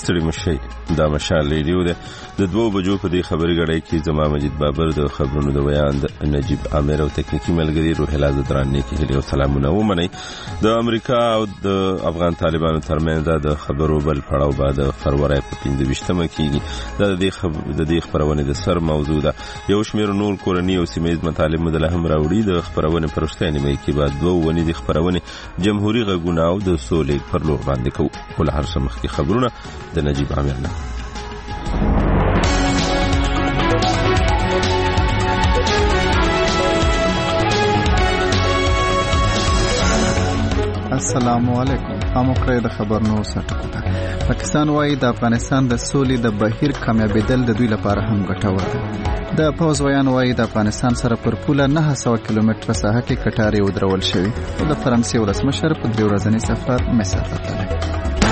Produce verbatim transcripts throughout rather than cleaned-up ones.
ستړي مشي دا مشال ریډیو ده د دوه بجو په دې خبري غړې کې زما مجید بابر د خبرونو د بیان د نجیب عامر او تکنیکی ملګری روح الله زدرانی کې هلي او سلامونه ومني. د امریکا او د افغان طالبانو ترمنځ د خبرو بل پړاو بعد فروری په پنځه ویشتمه کې د دې خبر د دې خبرونه د سر موضوع ده. یو شمېر نور کورنی او سیمایي مطالب مدله هم راوړي. د خبرونه پرشته نیمه کې بعد دوه ونی د خبرونه جمهوریت غږونه او د سولې پر لور باندې کوو. ول هر څه مخکې خبرونه د نجیب عامر نه. السلام علیکم. اموکره د خبرونو سرټکو ته. پاکستان وايي د افغانستان د سولې د بهیر کامیابیدل د دوی لپاره هم ګټور دی. د پوز ویان وايي د افغانستان سره پر پوله نه سوه کیلومتره ساحه کې کټارې ودرول شوي او د فرانسې ولسمشر په درې ورځني سفر مصر ته تللی.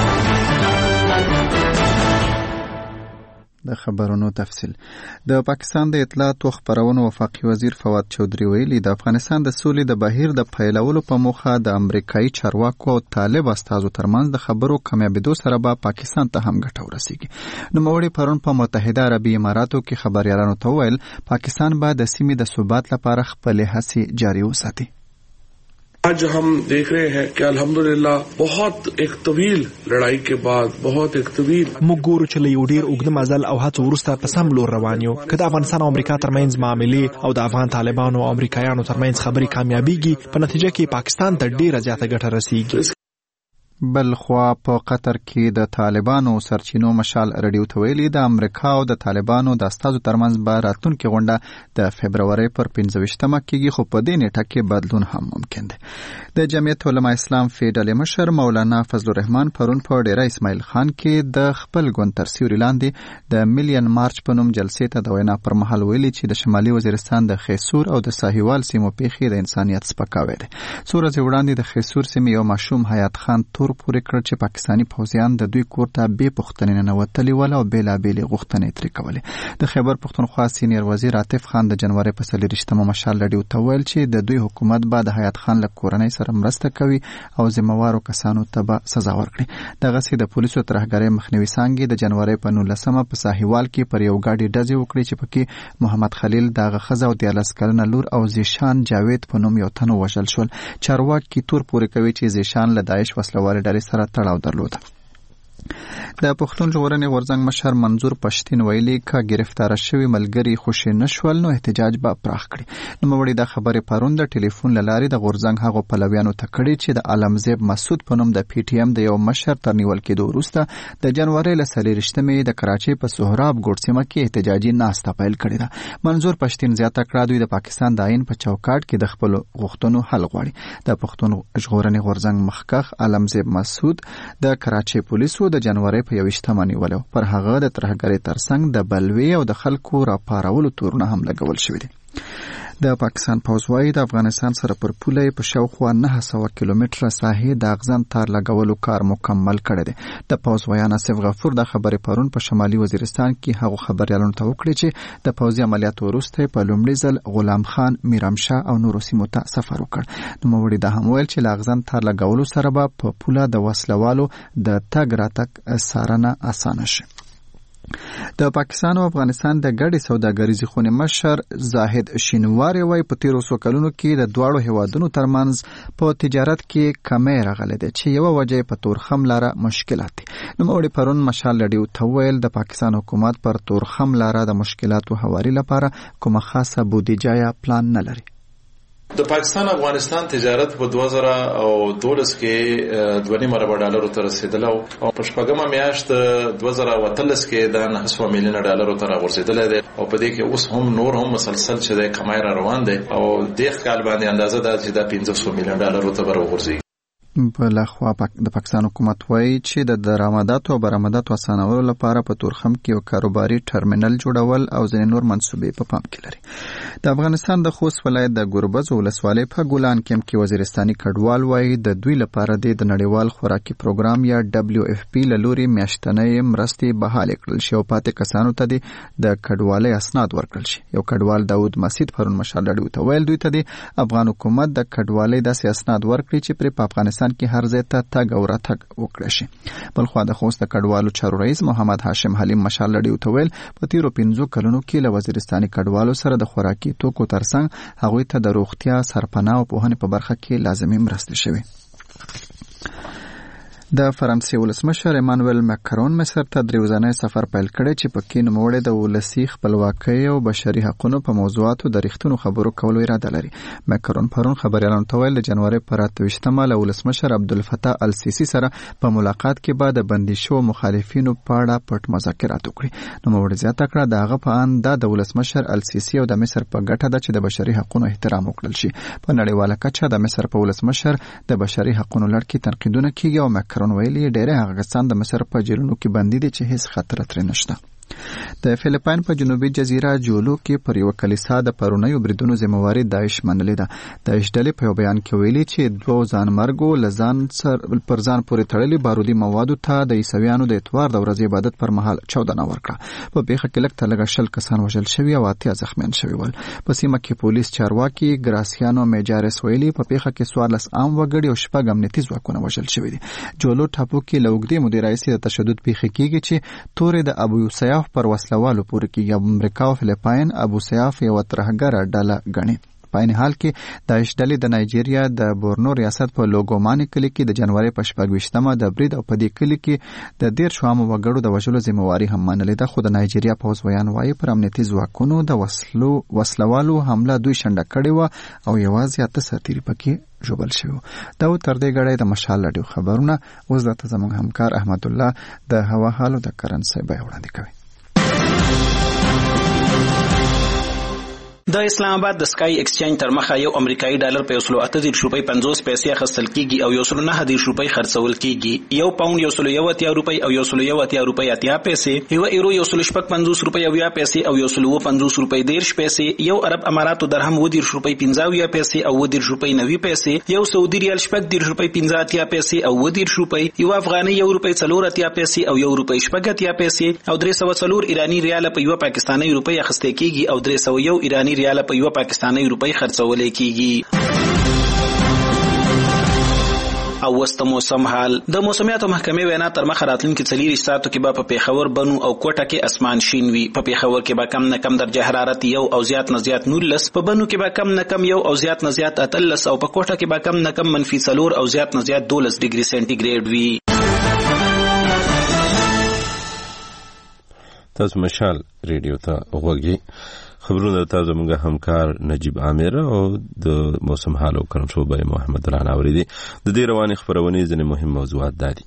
د خبرونو تفصیل. د پاکستان د اطلاعات او خبرونو وفاقي وزیر فواد چودري ویلي د افغانستان د سولې د بهیر د پیلولو په موخه د امریکایي چارواکو او طالب استازو ترمنځ د خبرو کامیابیدو سره به پاکستان ته هم ګټه ورسیږي. نوموړي پرون په متحده عربي اماراتو کې خبريالانو ته ویل پاکستان به د سیمې د ثبات لپاره خپل هڅې جاري وساتي. आज हम देख रहे हैं कि अल्हम्दुलिल्लाह बहुत एक तवील लड़ाई के बाद बहुत एक तवील موږ ګورو چې له یو ډیر اوږده مزل او هڅو وروسته په سم لور روان یو. که د افغانستان او امریکا ترمنځ معاملې او د افغان طالبانو او امریکایانو ترمنځ خبرې کامیابیږي په نتیجه کې پاکستان ته ډیره زیاته ګټه رسیږي. بل خوا په قطر کې د طالبانو سرچینو مشال رډیو ته ویلي د امریکا او د طالبانو د استازو ترمنځ به راتلونکې غونډه د فبرورۍ پر پنځه ویشتمه کېږي، خو په دې نیټه کې بدلون هم ممکن دی. د جمعیت علما اسلام فیډل مشر مولانا فضل الرحمن پرون په ډیره اسماعیل خان کې د خپل ګوند تر سیوري لاندې د میلیون مارچ په نوم جلسې ته د وینا پر مهال ویلي چې د شمالي وزیرستان د خیسور او د ساحیوال سیمو پیښې د انسانیت سپکاوی دی. څو ورځې وړاندې د خیسور سیمې یو ماشوم حیات خان تور پورې کړ چې پاکستانی پوځیان د دوی کور ته بې پوښتنې ننوتلي ول او بېلابېلې غوښتنې ترې کولې. د خیبر پښتونخوا سینیر وزیر عاطف خان د جنوري په څلېرویشتمه مشال رډیو ته ویل چې د دوی حکومت به د حیات خان له کورنۍ سره مرسته کوي او ذمهوارو کسانو ته به سزا ورکړي. دغسې د پولیسو ترهګرۍ مخنیوي څانګې د جنوري په نولسمه په ساحیوال کې پر یو ګاډي ډزې وکړې چې پکې محمد خلیل دغه ښځه او دیارلس کلنه لور او زیشان جاوید په نوم یو تن ووژل شول. چارواکي تور پورې کوي چې زیشان له داعش وسلوالې ډلې سره تړاو درلوده. د پښتون ژغورنې غورځنګ مشر منظور پښتين ویلي که گرفتار شوی ملګری خوشی نشول نو احتجاج به پراخ کړي. نوموړي د خبرې پرون د ټلیفون له لارې د غورځنګ هغو پلویانو ته کړي چې د عالمزیب مسعود په نوم د پی ټی ایم د یو مشر تر نیول کېدو وروسته د جنوري له څلېرویشتمې د کراچۍ په سهراب ګوټ سیمه کې احتجاجي ناسته پیل کړې ده. منظور پښتين زیاته کړه دوی د پاکستان د آئین په چوکاټ کې د خپلو غوښتنو حل غواړي. د پښتون ژغورنې غورځنګ مخکښ عالمزیب مسعود د کراچۍ پولیسو د جنوري په یویشتمه نیولو پر هغه د ترهګرۍ ترڅنګ د بلوي او د خلکو راپارولو تورونه هم لګول شوي دي. د پاکستان پوځ وايي د افغانستان سره پر پوله په شاوخوا نه سوه کیلومتره ساحې د اغزن تار لګولو کار مکمل کړی دی. د پوځ ویان اسف غفور د خبرې پرون په شمالي وزیرستان کې هغو خبریالانو ته وکړي چې د پوځي عملیاتو وروسته په لومړي ځل غلام خان، میرامشاه او نورو سیمو ته سفر وکړ. نوموړي دا هم ویل چې له اغزن تار لګولو سره به په پوله د وسلوالو د تګ راتګ څارنه اسانه شي. د پاکستان او افغانستان د ګډې سوداګریزې خونې مشر زاهد شینواری وايي په تیرو څو کلونو کې د دواړو هیوادونو ترمنځ په تجارت کې کمی راغلی دی چې یوه وجه په تورخم لاره مشکلات دي. نوموړي پرون مشال رډیو ته ویل د پاکستان حکومت پر تورخم لاره د مشکلاتو هواري لپاره کومه خاصه بودیجه یا پلان نه لري. د پاکستان افغانستان تجارت په دوه زره او دولس کې دوه نیم ارب ډالرو ته رسیدلی او په شپږمه میاشت دوه زره او اتلس کې د نهه سوه میلیونه ډالرو ته راغورځېدلی دی او په دې کې اوس هم نور هم مسلسل چې دی کمای را روان دی او دې کال باندې اندازه ده چې دا پنځه سوه میلیون ډالرو ته به راغورځېږي. بل خوا د پاکستان حکومت وایي چې د درآمداتو او برآمداتو اسانولو لپاره په تورخم کې یو کاروباري ټرمینل جوړول او ځینې نور منصوبې په پام کې لري. د افغانستان د خوست ولایت د ګربز ولسوالۍ په ګولان کمپ کې وزیرستاني کډوال وایي د دوی لپاره د نړیوال خوراکي پروګرام یا دبلیو اف پی له لوري میاشتنۍ مرستې بحالې کړل شي او پاتې کسانو ته د کډوالۍ اسناد ورکړل شي. یو کډوال داود مسعود پرون مشال رډیو ته ویل دوی ته د افغان حکومت د کډوالۍ داسې اسناد ورکړي چې پرې په افغانستان افغانستان کې هر ځای ته تګ او راتګ وکړي شي. بلخوا د خوست د کډوالو چارو رئیس محمد هاشم حلیم مشال لډیو ته ویل په تیرو پنځو کلونو کې له وزیرستاني کډوالو سره د خوراکي توکو ترڅنګ هغوی ته د روغتیا سرپناه او پوهنې په برخه کې لازمي مرستې شوې. د فرانسې ولسمشر ایمانوئل ماکرون مصر ته درې ورځنی سفر پیل کړی چې پکې نوموړی د ولسي خپلواکۍ او بشري حقوقو په موضوعاتو د رښتینو خبرو کولو اراده لري. ماکرون پرون خبريالانو ته ویل د جنوري پر اته ویشتمه له ولسمشر عبدالفتاح السیسی سره په ملاقات کې به د بندي شو مخالفینو په اړه پټ مذاکرات وکړي. نوموړی زیاته کړه د هغه په اند د ولسمشر السیسی او د مصر په ګټه ده چې د بشري حقوقو احترام وکړل شي. په نړیواله کچه د مصر په ولسمشر د بشري حقوقو لړ کې تنقیدونه کیږي او ماکرون ویلي ډېر هغه کسان د مصر په جیلونو کې بندي دي چې هیڅ خطر ترې نشته. د فلیپاین په جنوبي جزیره جولو کې پر یو کلیسا د پرونیو بریدونو ذمہواری داعش منلې ده. داعش ډلې په یو بیان کې ویلي چې دوه ځانمرګو لزان سر پر ځان پورې تړلي بارودي موادو ته د عیسویانو د اتوار د ورځې عبادت پر مهال چاودنه وکړه. په پیښه کې لږ تر لږه شل کسان وژل شوي او اتیا زخمیان شوي ول. په سیمه کې پولیس چارواکي ګراسیانو میجارس ویلي په پیښه کې څوارلس عام وګړي او شپږ امنیتي ځواکونه وژل شوي دي. جولو ټاپو کې له اوږدې مودې راهیسې د تشدد پیښې کېږي چې تورې د ابو سیاف پر وسلوالو پورې کېږي. امریکا او فلیپاین ابو سیاف یوه ترهګره ډله ګڼي. په عین حال کې داعش ډلې د نایجیریا د بورنو ریاست په لوګوماني کلي کې د جنوري په شپږ ویشتمه د برید او په دې کلي کې د دېرشو عامو وګړو د وژلو ذمہواري هم منلې ده. خو د نایجیریا پوځ ویان وایي پر امنیتي ځواکونو د وسلو وسلوالو حمله دوی شنډه کړې وه او یوازې اته سرتیري پکې ژوبل شوي. دا و تر دې ګړی د مشال راډیو خبرونه. اوس دلته زموږ همکار احمد الله د هوا حال او د کرنسۍ بیه وړاندې کوي. د اسلام آباد د سکای ایکسچینج تر مخه یو امریکایي ډالر په یو سل اته دېرش روپۍ پنځوس پیسې اخیستل کیږي او یو سل نهه دېرش روپۍ خرڅول کیږي. یو پاونډ یو سل یو اتیا روپۍ او یو سل یو اتیا روپۍ اتیا پیسې، یو ایرو یو سل شپږ پنځوس روپۍ او یا پیسې او یو سل اووه پنځوس روپۍ دېرش پیسې، یو عرب اماراتو درهم اووه دېرش روپۍ پنځه اویا پیسې او اووه دېرش روپۍ نوي پیسې، یو سعودي ریال شپږ دېرش روپۍ پنځه اتیا پیسې او اووه دېرش روپۍ، یو افغاني یو روپۍ څلور اتیا پیسې او یو روپۍ شپږ اتیا پیسې او درې سوه څلور ایراني ریال په یو پاکستاني روپۍ اخیستل کیږي او درې سوه یو ایراني ریال په یو پاکستاني روپۍ خرڅول کیږي. او وست موسم حال. د موسمیاتو محکمې وینا تر مخه راتلونکي څلور ساعتو کې به په پیښور، بنو او کوټه کې اسمان شین وي. په پیښور کې به کم نه کم درجه حرارت یو او زیات نه زیات نولس، په بنو کې به کم نه کم یو او زیات نه زیات اتلس او په کوټه کې به کم نه کم منفي څلور او زیات نه زیات دولس ډیګري سانتي ګریډ وي. تاسو مشال ریډیو ته غوږی. خبرونه تاسو زموږ همکار نجیب عامر او د موسم حال او کرم شوبای محمد رانه اوریدي. د دې رواني خبرونه ځنې مهم موضوعات دي.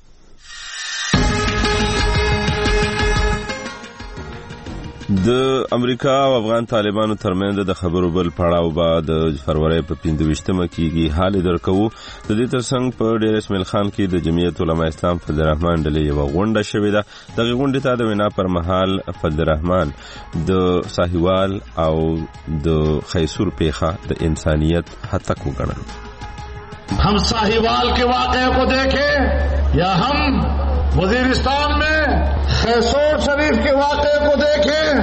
د امریکا او افغان طالبانو ترمنځ د خبرو بل پړاو به د فروری په پنځه ویشتمه کېږي. حال درکوو د دې ترڅنګ په ډیر اسماعیل خان کې د جمعیت علما اسلام فضل الرحمن ډلې یوه غونډه شوې ده. دغه غونډې ته د وینا پر مهال فضل الرحمن د ساحوال او د خیسور پیښه د انسانیت هتک وګڼل. हम साहिवाल के वाक़े को देखें या हम वजीरिस्तान में खैसोर शरीफ के वाक़े को देखें.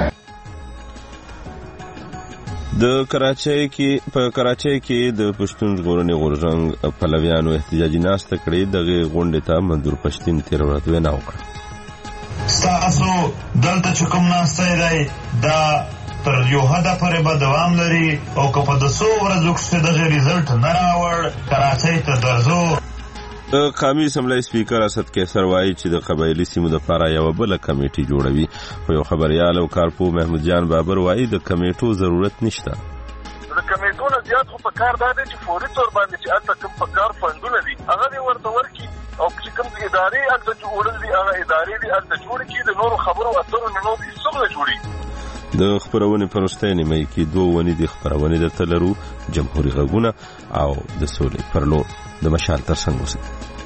د کراچۍ کې په کراچۍ کې د پښتون ژغورنې غورځنګ پلویانو احتجاجي ناسته کړې. دغه غونډې ته منظور پښتین تیر ورځ وینا وکړه. تاسو دلته چې کوم ناسته دی دا تر یو حده پورې به دوام لري او که په دسو ورځو کې دغه ریزلټ نه راوړ کراچۍ ته درځو. د قومي اسمبلی سپیکر اسد کیسر وایي چې د قبایلي سیمو لپاره یو بل کمیټي جوړوي. خو یو خبريال او کارپو محمود جان بابر وایي د کمیټو ضرورت نشته. د کمیټو نه زیات خو په کار دا دی چې فوري تور باندې چې الته کوم په کار فندونه دي هغه دې ورته ورکړي او چې کوم ادارې الته جوړول دي هغه ادارې دې الته جوړ کړي. د نورو خبرو اترو نه نور هیڅ نه جوړي. د خبرونې په وروستۍ نیمه کې دوه ونې د خبرونې درته لرو. جمهوري غږونه او د سولې پر لور د مشال ترڅنګ اوسئ.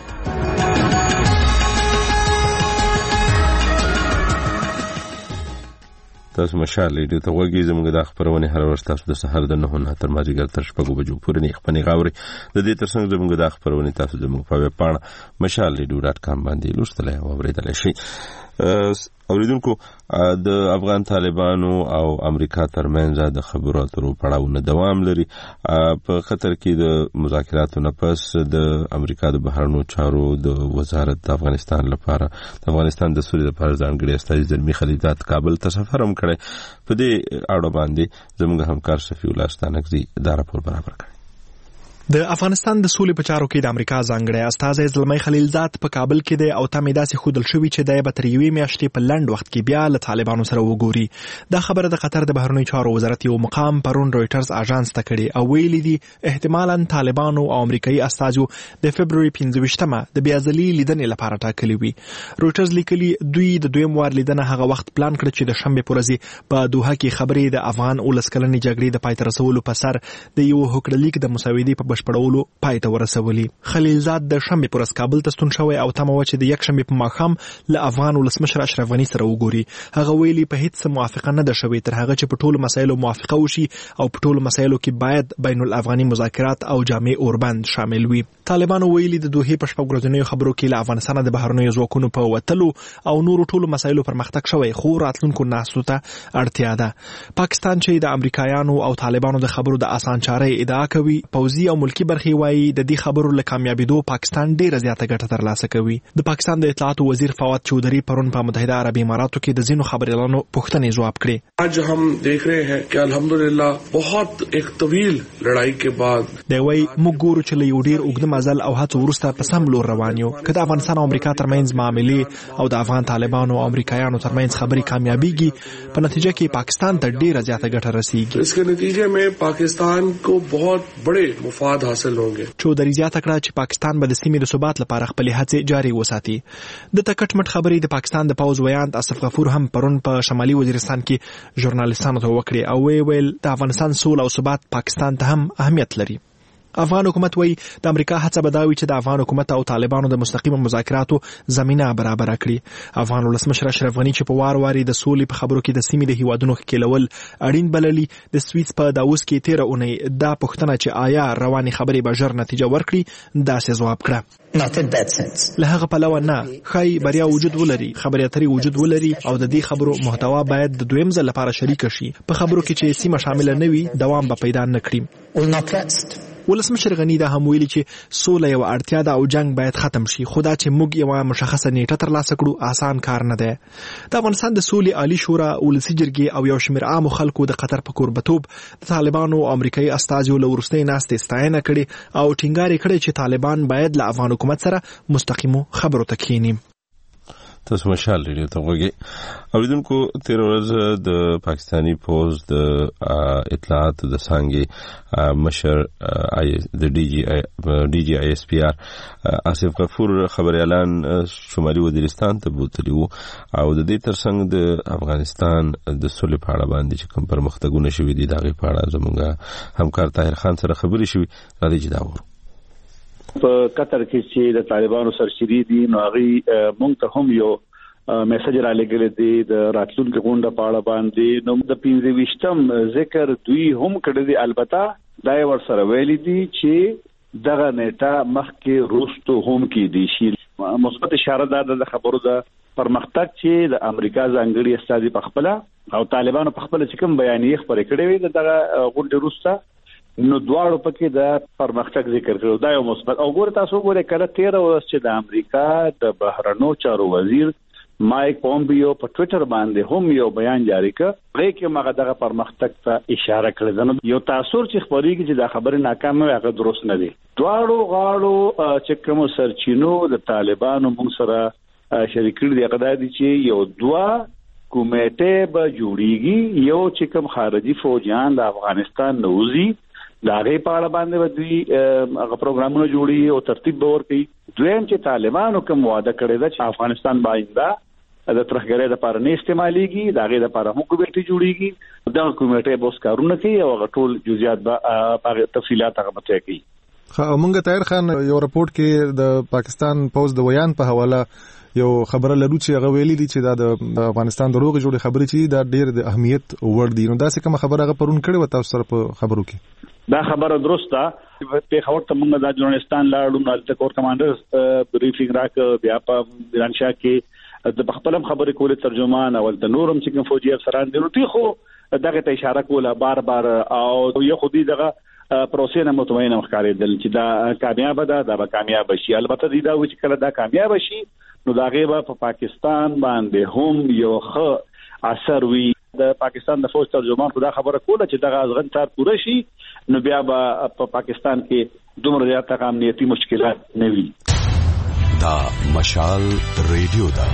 تاسو مشال ریډیو ته غوږی. زموږ د خبرونې هر ورځ تاسو د سحر د نهو نه تر مازدیګر تر شپږو بجو پورې نه خپنې غاوري. د دې ترڅنګ زموږ د خبرونې تاسو زموږ په ویب پاڼه مشال ریډیو ډاټ کام باندې لوستلای او اوریدلای شئ. اوریدونکو د افغان طالبانو او امریکا ترمنځ د خبرو اترو پړاوونه دوام لري. په قطر کې د مذاکراتو نه پس د امریکا د بهرنیو چارو د وزارت د افغانستان لپاره د افغانستان د سولې لپاره ځانګړي استازي زلمي خلیلزاد کابل ته سفر هم کړی. په دې اړه باندې زموږ همکار شفیع الله ستانکزي دا راپور برابر کړی. د افغانستان د سولې په چارو کې د امریکا ځانګړی استازی زلمی خلیلزاد په کابل کې دی او تمې داسې ښودل شوي چې دی به تر یوې میاشتې په لنډ وخت کې بیا له طالبانو سره وګوري. دا خبره د قطر د بهرنیو چارو وزارت یو مقام پرون رویټرز اژانس ته کړې او ویلي دي احتمالاً طالبانو او امریکایي استازو د فبروري پنځه ویشتمه د بیا ځلي لیدنې لپاره ټاکلي وي. رویټرز لیکلي دوی د دویم وار لیدنه هغه وخت پلان کړ چې د شنبې په ورځ په دوحه کې خبرې د افغان اولس کلنې جګړې د پای ته رسولو په سر د یو هوکړلیک د مسودې په بشپړولو پای ته ورسولي. خلیلزاد د شنبې پر ورځ کابل ته ستون شوی او تمه و چې د یک شنبې په ماښام له افغان ولسمشر اشرف غني سره وګوري. هغه ویلي په هیڅ موافقه نه ده شوې تر هغه چې په ټولو مسایلو موافقه وشي او په ټولو مسایلو کې باید بین الافغاني مذاکرات او جامع اوربند شامل وي. طالبانو ویلي د دوحې په شپږ ورځنیو خبرو کې له افغانستان د بهرنیو ځواکونو په وتلو او نورو ټولو مسایلو پرمختګ شوی خو راتلونکو ناستو ته اړتیا ده. پاکستان چې د امریکایانو او طالبانو د خبرو د آسان چارې ادعا کوي، پوځي او ملکی برخې وايي د دې خبرو له کامیابیدو پاکستان ډیره زیاته ګټه ترلاسه کوي. د پاکستان د اطلاعاتو وزیر فواد چودھری پرون په متحده عربی اماراتو کې د ځینو خبريالانو پوښتنې ځواب کړې. आज हम देख रहे हैं कि अल्हम्दुलिल्लाह बहुत एक طويل لړۍ کې بعد دی وای موږ ګورو چې له یو ډیر اوږد مزل او هڅو وروسته په سم لور روان یو. که د افغانستان او امریکا ترمنځ معاملې او د افغان طالبانو او امریکایانو ترمنځ خبرې کامیابیږي په نتیجه کې پاکستان ته ډیره زیاته ګټه رسیږي. इसके नतीजे में पाकिस्तान को बहुत बड़े मफाद हासिल होंगे. چودھری زیاته کړه چې پاکستان به د سیمې د ثبات لپاره خپل هڅې جاري وساتي. د تکټ مټ خبرې د پاکستان د پوز ویاند اسف غفور هم پرون په شمالي وزیرستان کې ژورنالیستانو ته وکړي او وی ویل د افغانستان سوله او ثبات پاکستان ته هم اهمیت لري. افغان حکومت وایي د امریکا هڅه به دا وي چې د افغان حکومت او طالبانو د مستقیم مذاکراتو زمینه برابر کړي. افغان ولسمشر اشرف غني چې په وار واري د سولې په خبرو کې د سیمې د هیوادونو ښکېلول اړین بللي، د سویس په داووس کې تیره اونۍ دا پوښتنه چې آیا رواني خبرې به ژر نتیجه ورکړي داسې ځواب کړه. له هغه پلوه نه ښایي بریا وجود ولري، خبرې اترې وجود ولري او د دې خبرو محتوا باید د دویم ځل لپاره شریک شي. په خبرو کې چې سیمه شامل نه وي دوام به پیدا نه کړي. ولسمشر غني دا هم ویلي چې سوله یو اړتیا ده او جنگ باید ختم شي، خو دا چې موږ یو مشخصه نیټه ترلاسه کړو آسان کار نه دی. د افغانستان د سولې عالی شورا ولسي جرګې او یو شمېر عامو خلکو د قطر په کوربتوب د طالبانو او امریکایي استازو له وروستۍ ناستې ستاینه کړې او ټینګار یې کړی چې طالبان باید له افغان حکومت سره مستقیمو خبرو ته کښیني. تاسو مشال ریډیو ته وګورئ. اوریدونکو تیر ورځ د پاکستانی پوز د اطلاعات د څنګه مشر د ډي جي ډي جي آی اس پی آر اسف غفور خبر اعلان شمالي وزیرستان ته بوتلی وو او د دې ترڅنګ د افغانستان د سولې په اړه باندې چې کوم پرمختګونه شوي دي دا غي په اړه زموږ همکار طاهر خان سره خبرې شوي. را دي جدا ورو په قطر کې چې د طالبانو سرشری دي نو هغه مونږ ته هم یو میسج را لګل دي د راتلونکو غونډه په اړه باندې نو د پنځه ویشتم ذکر دوی هم کړی دي. البته دا ور سره ویلي دي چې دغه نیټه مخکې روستو هم کې دي شي. مثبت اشاره ده د خبرو د پرمختګ چې د امریکا ځانګړي استازي په خپل او طالبانو په خپل چې کوم بیانیه خبرې کړې وي دغه غونډه روسته نو دواړو پکې د پرمختګ ذکر کړو. دا یو مثبت او ګور تاسو ګوره کړه تیر ورځ چې د امریکا د بهرنیو چارو وزیر مایک پومپیو په ټوئیټر باندې هم یو بیان جاری کړ هغه کې مغه دغه پرمختګ ته اشاره کړې ده. یو تاثیر چې خبرېږي چې دا خبره ناکامه هغه درست نه دي. دواړو غاړو چې کوم سرچینو د طالبانو موږ سره شریک دي هغه دي چې یو دوا کمیټه به جوړیږي، یو چې کوم خارجي فوجیان د افغانستان نوزي دا غي په اړه باندې ودوی هغه پروګرامونه جوړي او ترتیب به ورکړي. دویم چې طالبانو کوم وعده کړی دا چې افغانستان باندې د ترهګرۍ لپاره نه استعماليږي، دا غي لپاره هم کمیټه جوړیږي. دا کمیټه به کارونه کوي او ټول جزئیات به تفصيلات هغه مته کوي. مونږ طاهر خان یو رپورت کې د پاکستان پوز د ویان په حواله یو خبره لرو چې هغه ویلي دي چې دا د افغانستان د روغ جوړې خبرې چې دا ډېر د اهمیت وړ دي. نو دا څه کوم خبره هغه پرون کړې و تاسو سره په خبرو کې؟ دا خبره درسته. په خبر ته موږ د افغانستان لاړو نو د کور کمانډر بریفینګ راک بیا په ایران شاه کې د خپلم خبرې کولې ترجمان او د نورم چې کوم فوجي افسران دي نو دوی خو دغه ته اشاره کوله بار بار او یو خو دې دغه پروسې نه مطمئن ښکارېدل چې دا کامیاب ده دا به کامیاب شي. البته دې دا و چې کله دا کامیاب شي نو دا غیبه په پاکستان باندې هم یو ښه اثر وي. د پاکستان د فوج ترجمان خو دا خبره کوله چې دغه ازغن تار پوره شي نو بیا به په پاکستان کې دومره زیات امنیتي مشکلات نه وي. دا مشال ریډیو دا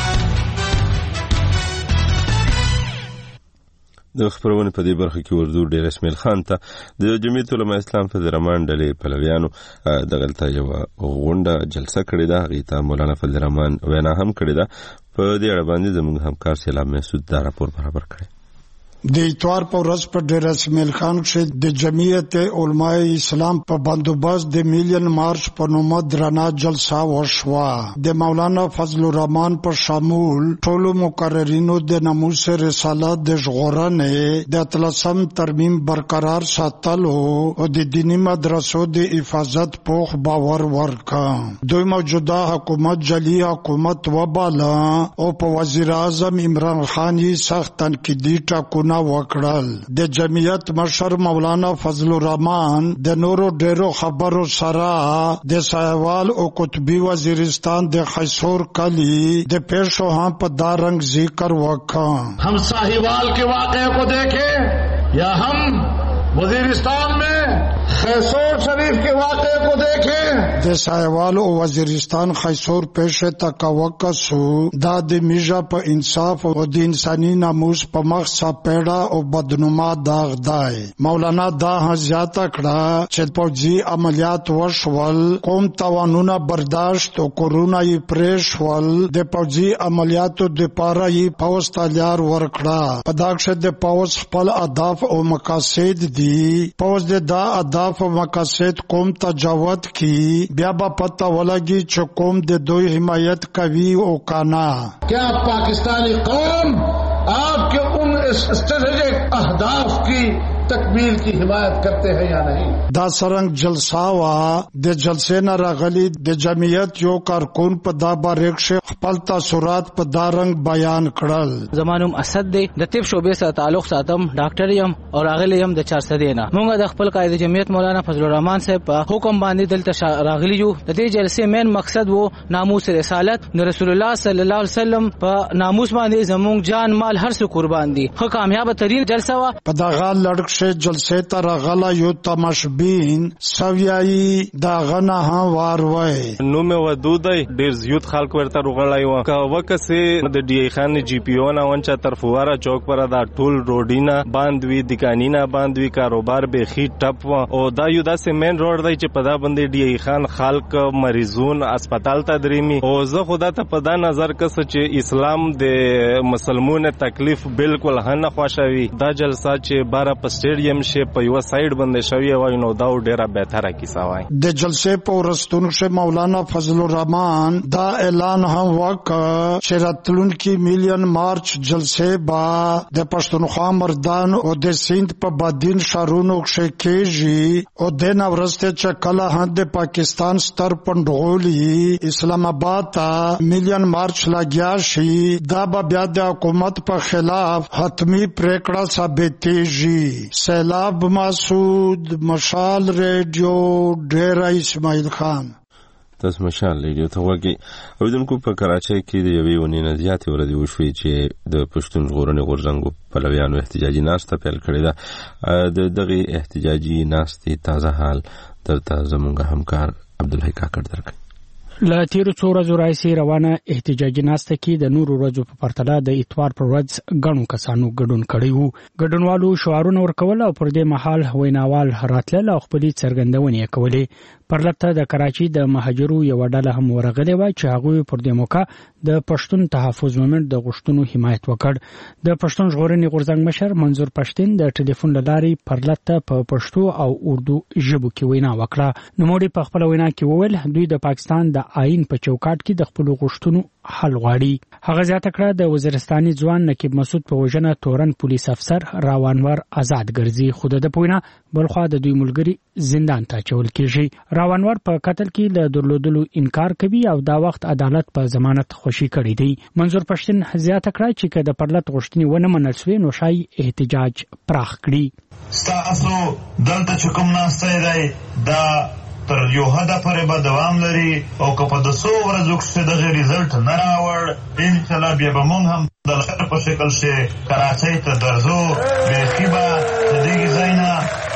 د خبرونه په دې برخه کې اردو ډیر اسماعیل خان ته د جمعیت العلماء اسلام په درمان ډلې پلویانو د غلطه یو غونډه جلسه کړې ده. غیتا مولانا فضل الرحمن وینا هم کړې ده. په دې اړه باندې زموږ همکار سلام مسعود دا راپور برابر کړی. د اتوار په ورځ په ډیر اسماعیل خان کې د جمعیت علماء اسلام په بندوبست د میلیون مارچ په نوم درنا جلسه وشوه. د مولانا فضل الرحمن په شامل ټولو مقررینو د ناموس رسالت د ژغورنې د اتلسم ترمیم برقرار ساتلو او د دینی مدرسو د حفاظت پوخ باور ورکړ. دوی موجوده حکومت جلی حکومت وباله او په وزیر اعظم عمران خان یې سخت تنقیدي ټاکنه وکړل. د جمعیت مشر مولانا فضل الرحمن د نورو ډیرو خبرو سره د سایوال او قطبی وزیرستان د خیسور کلی د پیشو هم په دارنګ ذکر وکړ. हम साहिवाल के वाक़े को देखें या हम वजीरिस्तान में खैसोर शरीफ के वाक़े को देखें. د سایوال او وزیرستان خیسور پیشه تکوکسو دا د میجا په انصاف او د انساني ناموس په مخ سپېړه او بدنما داغ دی. مولانا دا زیات کړه چې پوځي عملیات وشول قوم توانونه برداشت او کورونا یې پرېښول. د پوځي عملیاتو د پاره یې پوځ تیار ورکړه. په داخله د پوځ خپل اهداف او مقاصد دي. پوځ د دا اهداف او مقاصد قوم تجاوز کی بیا با پتہ ولگی چې قوم د دوی حمایت کوي او کانا. کیا پاکستانی قوم آپ کے ان اسٹریٹجک اہداف کی تکمیل کی حمایت کرتے ہیں یا نہیں؟ دا سرنگ جلسہ وا د جلسے نه راغلی د جمعیت یو کارکون په دا باریک شه خپل تاثرات په دا رنگ بیان کړل. زمانوم اسد دی د طب شعبې سره تعلق ساتم ډاکټر یم او راغلی یم د چار سدې نه. موږ د خپل قائد جمعیت مولانا فضل الرحمن صاحب په حکم باندې دلته راغلی یو. د دې جلسې مین مقصد وو ناموس رسالت. نو رسول الله صلی الله علیه وسلم په ناموس باندې زموږ جان مال هر څه قربان دي. خو کامیاب ترین جلسه وا. په دا غال لړک جلسه تر غلا یو تماشبین سویای دا غنا ها واروي نو مې ودودای ډیر زیات خلک ورته رغړای و کا وکسه د ډی ای خان جی پی او نه ونچا طرفواره چوک پر دا ټول روډینا باندوي دکانینا باندوي کاروبار به خي ټپ و او دا یو داسې مین روډ دی چې په دا باندې ډی ای خان خلک مریضون هسپتال ته دریمي او زه خدا ته په دا نظر کس چې اسلام د مسلمانو تکلیف بالکل هنه خوشوي. دا جلسه چې بارا په سټیډیم شي په یو سایډ باندې شوی وای نو دا ډیره بهتره کیسه وای. د جلسې په ورستون شه مولانا فضل الرحمن دا اعلان هم وکړ چې راتلونکي میلیون مارچ جلسې با د پښتونخوا مردان او د سیند په بدین شارونو کې کېږي او د نورسته چې کله هم د پاکستان ستر پندغولي اسلام آباد ته میلیون مارچ لګیا شي. دا به بیا د حکومت په خلاف حتمی پریکړه ثابتېږي. سیلاب مسعود مشال ریډیو ډیر اسماعیل خان. تاسو مشال ریډیو ته وګورئ. اوریدونکو په کراچۍ کې د یوې ونې نه زیاتې ورځې وشوې چې د پښتون ژغورنې غورځنګو پلویانو احتجاجي ناسته پیل کړې ده. د دغې احتجاجي ناستې تازه حال درته زموږ همکار عبدالحی کاکړ درکوي. له تیرو څو ورځو راهیسې روانه احتجاجي ناسته کې د نورو ورځو په پرتله د اتوار پر ورځ ګڼو کسانو ګډون کړی وو. ګډونوالو شعارونه ورکول او پر دې مهال ویناوال راتلل او خپلې څرګندونې یې کولې. پرلته د کراچۍ د مهاجرو یو ډله هم ورغلې وه چې هغوی پر دې موقع د پښتون تحفظ مومنټ د غوښتنو حمایت وکړ. د پښتون ژغورنې غورځنګ مشر منظور پښتین د ټلیفون له لارې پرلته په پښتو او اردو ژبو کې وینا وکړه. نوموړي په خپله وینا کې وویل دوی د پاکستان د آئین په چوکاټ کې د خپلو غوښتنو حل غواړي. هغه زیاته کړه د وزیرستاني ځوان نقیب مسعود په وژنه تورن پولیس افسر راوانور آزاد ګرځي، خو د پوینه بلخوا د دوی ملګری زندان ته چول کیږي. راوانور په قتل کې له درلودلو انکار کوي او دا وخت عدالت په ضمانت خوشي کړی دی. منظور پښتون زیاته کړه چې که د پرلط غوښتنې ونه منل شوې نو شای احتجاج پراخ کړي. ستاسو دلته چې کوم ناسته دی دا تر یو حده پورې به دوام لري او که په د څو ورځو کښې دغه ریزلټ نه راوړ انشاءالله بیا به موږ هم د لښکر په شکل چې کراچۍ ته درځو، بیخي به د دغې ځای نه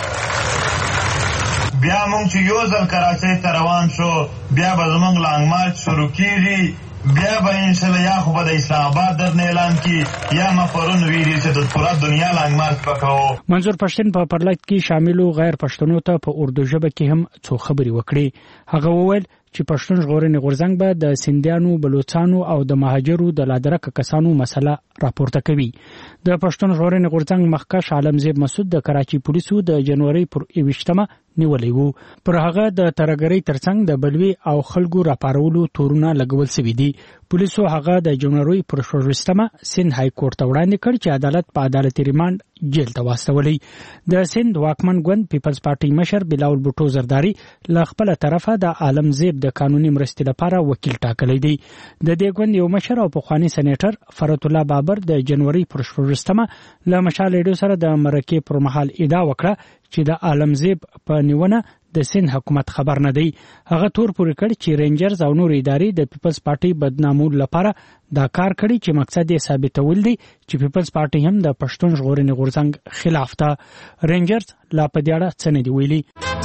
بیا موږ چې یو ځل کراچۍ ته روان شو بیا به زموږ لانګ مارچ شروع کېږي، بیا به انشاءالله یا خو به د اسلام آباد درنه اعلان کی یا ما پرون ویلي چې د پوره دنیا لانګ مارچ وکړو. منظور پښتون په پرلط کې شاملو غیر پښتنو ته په اردو ژبه کې هم څو خبرې وکړي. هغه وویل چې پښتون ژغورنې غورځنګ به د سیندیانو، بلوچستانو او د مهاجرو د لادرکه کسانو مسله راپورته کوي. د پښتون ژغورنې غورځنګ مخکښ عالمزیب مسعود د کراچي پولیسو د جنوري پر یوویشتمه نیولې وو. پر هغه د ترګری ترڅنګ د بلوي او خلکو راپارولو تورونه لګول شوي دي. پولیسو هغه د جنوري پر شپږمه سند های کورټ ته وړاندې کړ چې عدالت په عدالتي ریماند جیل ته واستولی. د سند واکمن ګوند پیپلز پارټي مشر بلاول بوټو زرداری له خپل طرفه د عالمزیب د قانوني مرستې لپاره وکیل ټاکلی دی. د دې ګوند یو مشر او پخوانی سېنیټر فرات الله بابر د جنوري پر شپږمه له مشال ریډیو سره د مرکې پر مهال ادعا وکړه چې د عالمزیب په نیونه د سند حکومت خبر نه دی. هغه تور پورې کړ چې رینجرز او نور ادارې د پیپلز پارټي بدنامولو لپاره دا کار کړی چې مقصد یې ثابتول دی چې پیپلز پارټي هم د پښتون ژغورنې غورځنګ خلاف ده. رینجرز لا په دې اړه څه نه دی ویلي.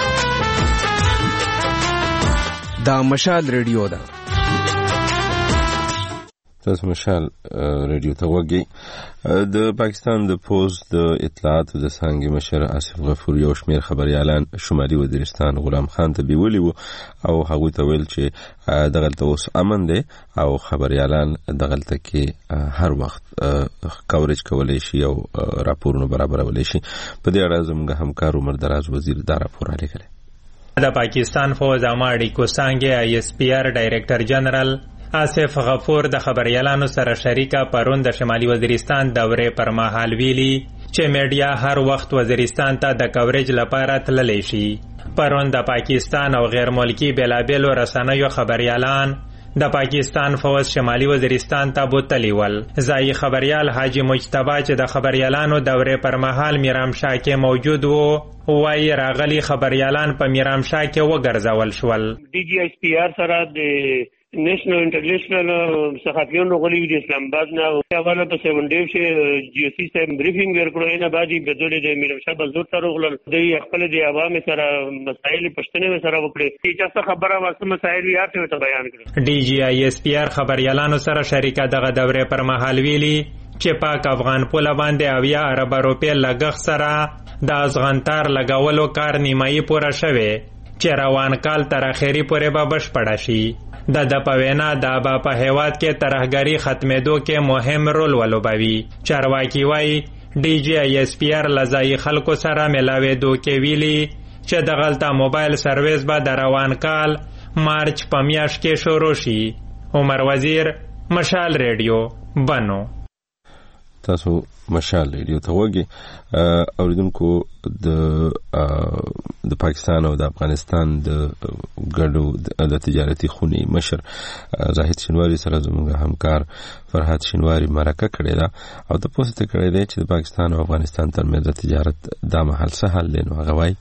دا مشال ریډیو ده. تاسو مشال ریډیو ته وګورئ. د پاکستان د پوز د اطلاعات د څانګې مشر آصف غفور یو شمېر خبريالان شمالي وزیرستان غلام خان ته بیولي وو او هغوی ته ویل چې دغلته اوس امن دی او خبريالان دغلته کې هر وخت کاورج کولی شي او راپورونه برابرولی شي. په دې اړه زموږ همکار عمر دراز وزیر دا راپور رالیږلی. د پاکستان فوز عامه اړیکو څانګې آی اس پی آر ډایرکټر جنرال آصف غفور د خبريالانو سره شریکه پرون د شمالي وزیرستان دورې پر مهال ویلي چې میډیا هر وخت وزیرستان ته د کوریج لپاره تللی شي. پرون د پاکستان او غیر ملکی بېلابېلو رسنیو خبريالان د پاکستان فوز شمالي وزیرستان ته بوتلی ول. ځایي خبریال حاجی مجتبی چې د خبريالانو دورې پر مهال میرامشاه کې موجود وو وایي راغلي خبريالان په میرامشاه کې وګرځول شول. ډي جی ایس پی آر سره د نیشنل انټرنیشنل صحافیون غولي د اسلام آباد نه حواله په سیون ډیو چې جی سی سم بریفینګ ورکړو نه بعدي بدل د میرشاه بزور سره غول د خپل د عوام سره مسایل پښتنه سره وکړي چې څه خبره واسه مسایل یې ته بیان کړ. ډي جی آی اس پی آر خبريالانو سره شریکه دغه دورې پر مهال ویلي چې پاک افغان پوله باندې اویا ارب روپیا لګښ سره د ازغنتار لګولو کار نیمایي پوره شوی چې روان کال تر اخري پورې به بشپړ شي. د د پوینا د با په هیواد کې ترهګری ختمېدو کې مهم رول ولوبوي. چارواکي وایي ډي جی آی اس پی آر لزای خلکو سره ملاوېدو کې ویلي چې د غلطه موبایل سرویس به د روان کال مارچ په میاشت کې شروع شي. عمر وزیر، مشال ریډیو، بنو. تاسو مشال ریډیو ته وګورئ. اوریدونکو د د پاکستان او د افغانستان د ګډو د تجارتي خونې مشر زاهد شینواری سره زموږ همکار فرحات شینواری مرکه کړې ده او د پوښتنه کړې ده چې د پاکستان او افغانستان ترمنځ د تجارت دا مهال څه حل دی. نو هغه وایي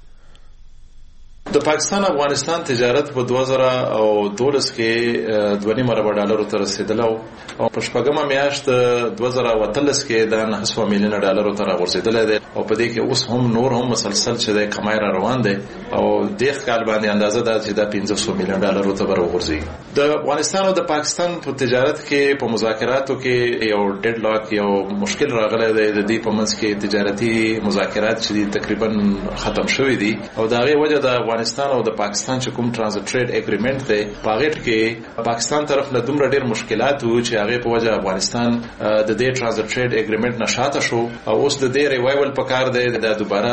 د پاکستان افغانستان تجارت په دوه زره او دولس کې دوه نیم ارب ډالرو ته رسیدلی او په شپږمه میاشت دوه زره او اتلس کې دا نهه سوه میلیونه ډالرو ته راغورځېدلی دی او په دې کې اوس هم نور هم مسلسل چې دی کمای را روان دی او دېغ کال باندې اندازه ده چې دا پنځه سوه میلیون ډالرو ته به راغورځېږي. د افغانستان او د پاکستان په تجارت کې په مذاکراتو کې یو ډیډ لاک یو مشکل راغلی دی. د دې په منځ کې تجارتي مذاکرات چې دي تقریبا ختم شوي دي او د هغې وجه د افغانستان او د پاکستان چې کوم ټرانزیت ټریډ اګریمنت دی په هغې کې پاکستان طرف نه دومره ډېر مشکلات وو چې هغې په وجه افغانستان د دې ټرانزیت ټریډ اګریمنت نه شاته شو او اوس د دې ریوایول پکار دی د دوباره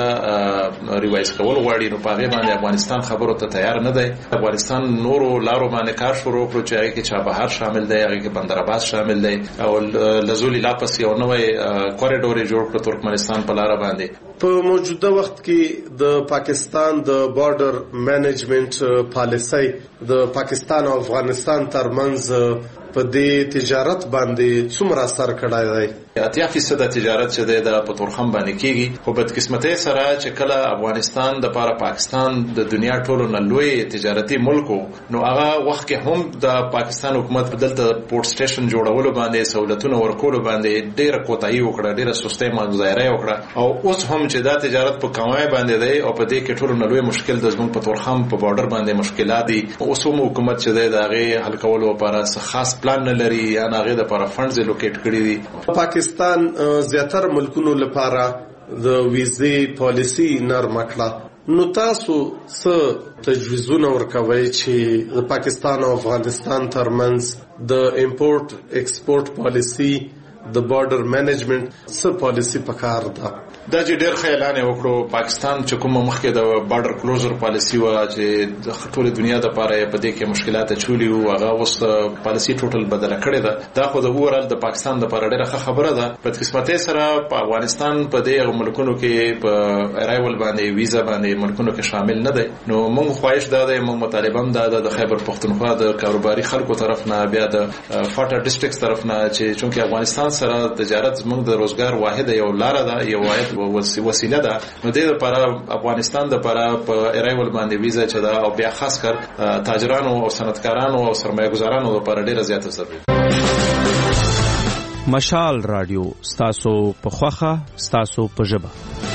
ریوایز کول غواړي. نو په هغې باندې افغانستان خبرو ته تیار نه دی. افغانستان نورو لارو باندې کار شروع شروع کړو چې هغه کې چابهار شامل دی، هغه کې بندرآباد شامل دی او لزولی لاپس یو نوې کوریډور جوړ کړ ترکمنستان په لار باندې. په موجوده وخت کې د پاکستان د بارډر مینجمنت پالیسي د پاکستان او افغانستان ترمنځ په دې تجارت باندې څومره اثر کړای دی؟ اتیا فیصد تجارت چې دی د پتورخم باندې کیږي، خو بدقسمتۍ سره چې کله افغانستان د پاره پاکستان د دنیا ټولو نه لوی تجارتي ملکو، نو هغه وخت کې هم د پاکستان حکومت په دلته پورټ سټیشن جوړولو باندې سہولتونه ورکولو باندې ډیره کوتاهي وکړه، ډیره سستۍ مظاهره وکړه او اوس هم چې دا تجارت په کمای باندې دی او په دې کې ټولو نه لوی مشکل د زموږ پتورخم په بارډر باندې مشکلات دي. اوس هم حکومت چې دی د هغه حل کولو لپاره خاص پلان نه لري یا هغه د لپاره فندز لوکیټ کړی دي. پاکستان زیاتره ملکونو لپاره د ویزې پالیسی نرمه کړه، نو تاسو څه تجویزونه ورکوي چې د پاکستان او افغانستان ترمنځ د امپورټ ایکسپورټ پالیسی د بارډر مینجمنت څه پالیسی پکار ده؟ دا چې ډېر خیالانه وکړو پاکستان چې کوم مخکې د بارډر کلوزر پالیسی و چې د ټول دنیا د لپاره په دې کې مشکلات چولي او هغه اوس پالیسی ټوټل بدله کړې ده. دا خو د اورال د پاکستان د لپاره ډېره ښه خبره ده. په قسمتۍ سره په افغانستان په دې ملکونو کې په ارایول باندې ویزا باندې ملکونو کې شامل نه دی. نو موږ خواهش دا ده، موږ مطالبه هم دا ده د خیبر پختونخوا د کاروباري خلکو طرف نه، بیا د فاټا ډیسټریکټ طرف نه، چې چونکه افغانستان سره تجارت موږ د روزګار واحد یو لار ده، یو واحد وسیله ده، نو د لپاره افغانستان د لپاره په ارایول باندې ویزا چې دا او بیا خاص کر تاجرانو او صنعتکارانو او سرمایه‌ګزارانو لپاره ډیره زیاته ضروري. مشال رادیو ستاسو په خوخه ستاسو په ژبه.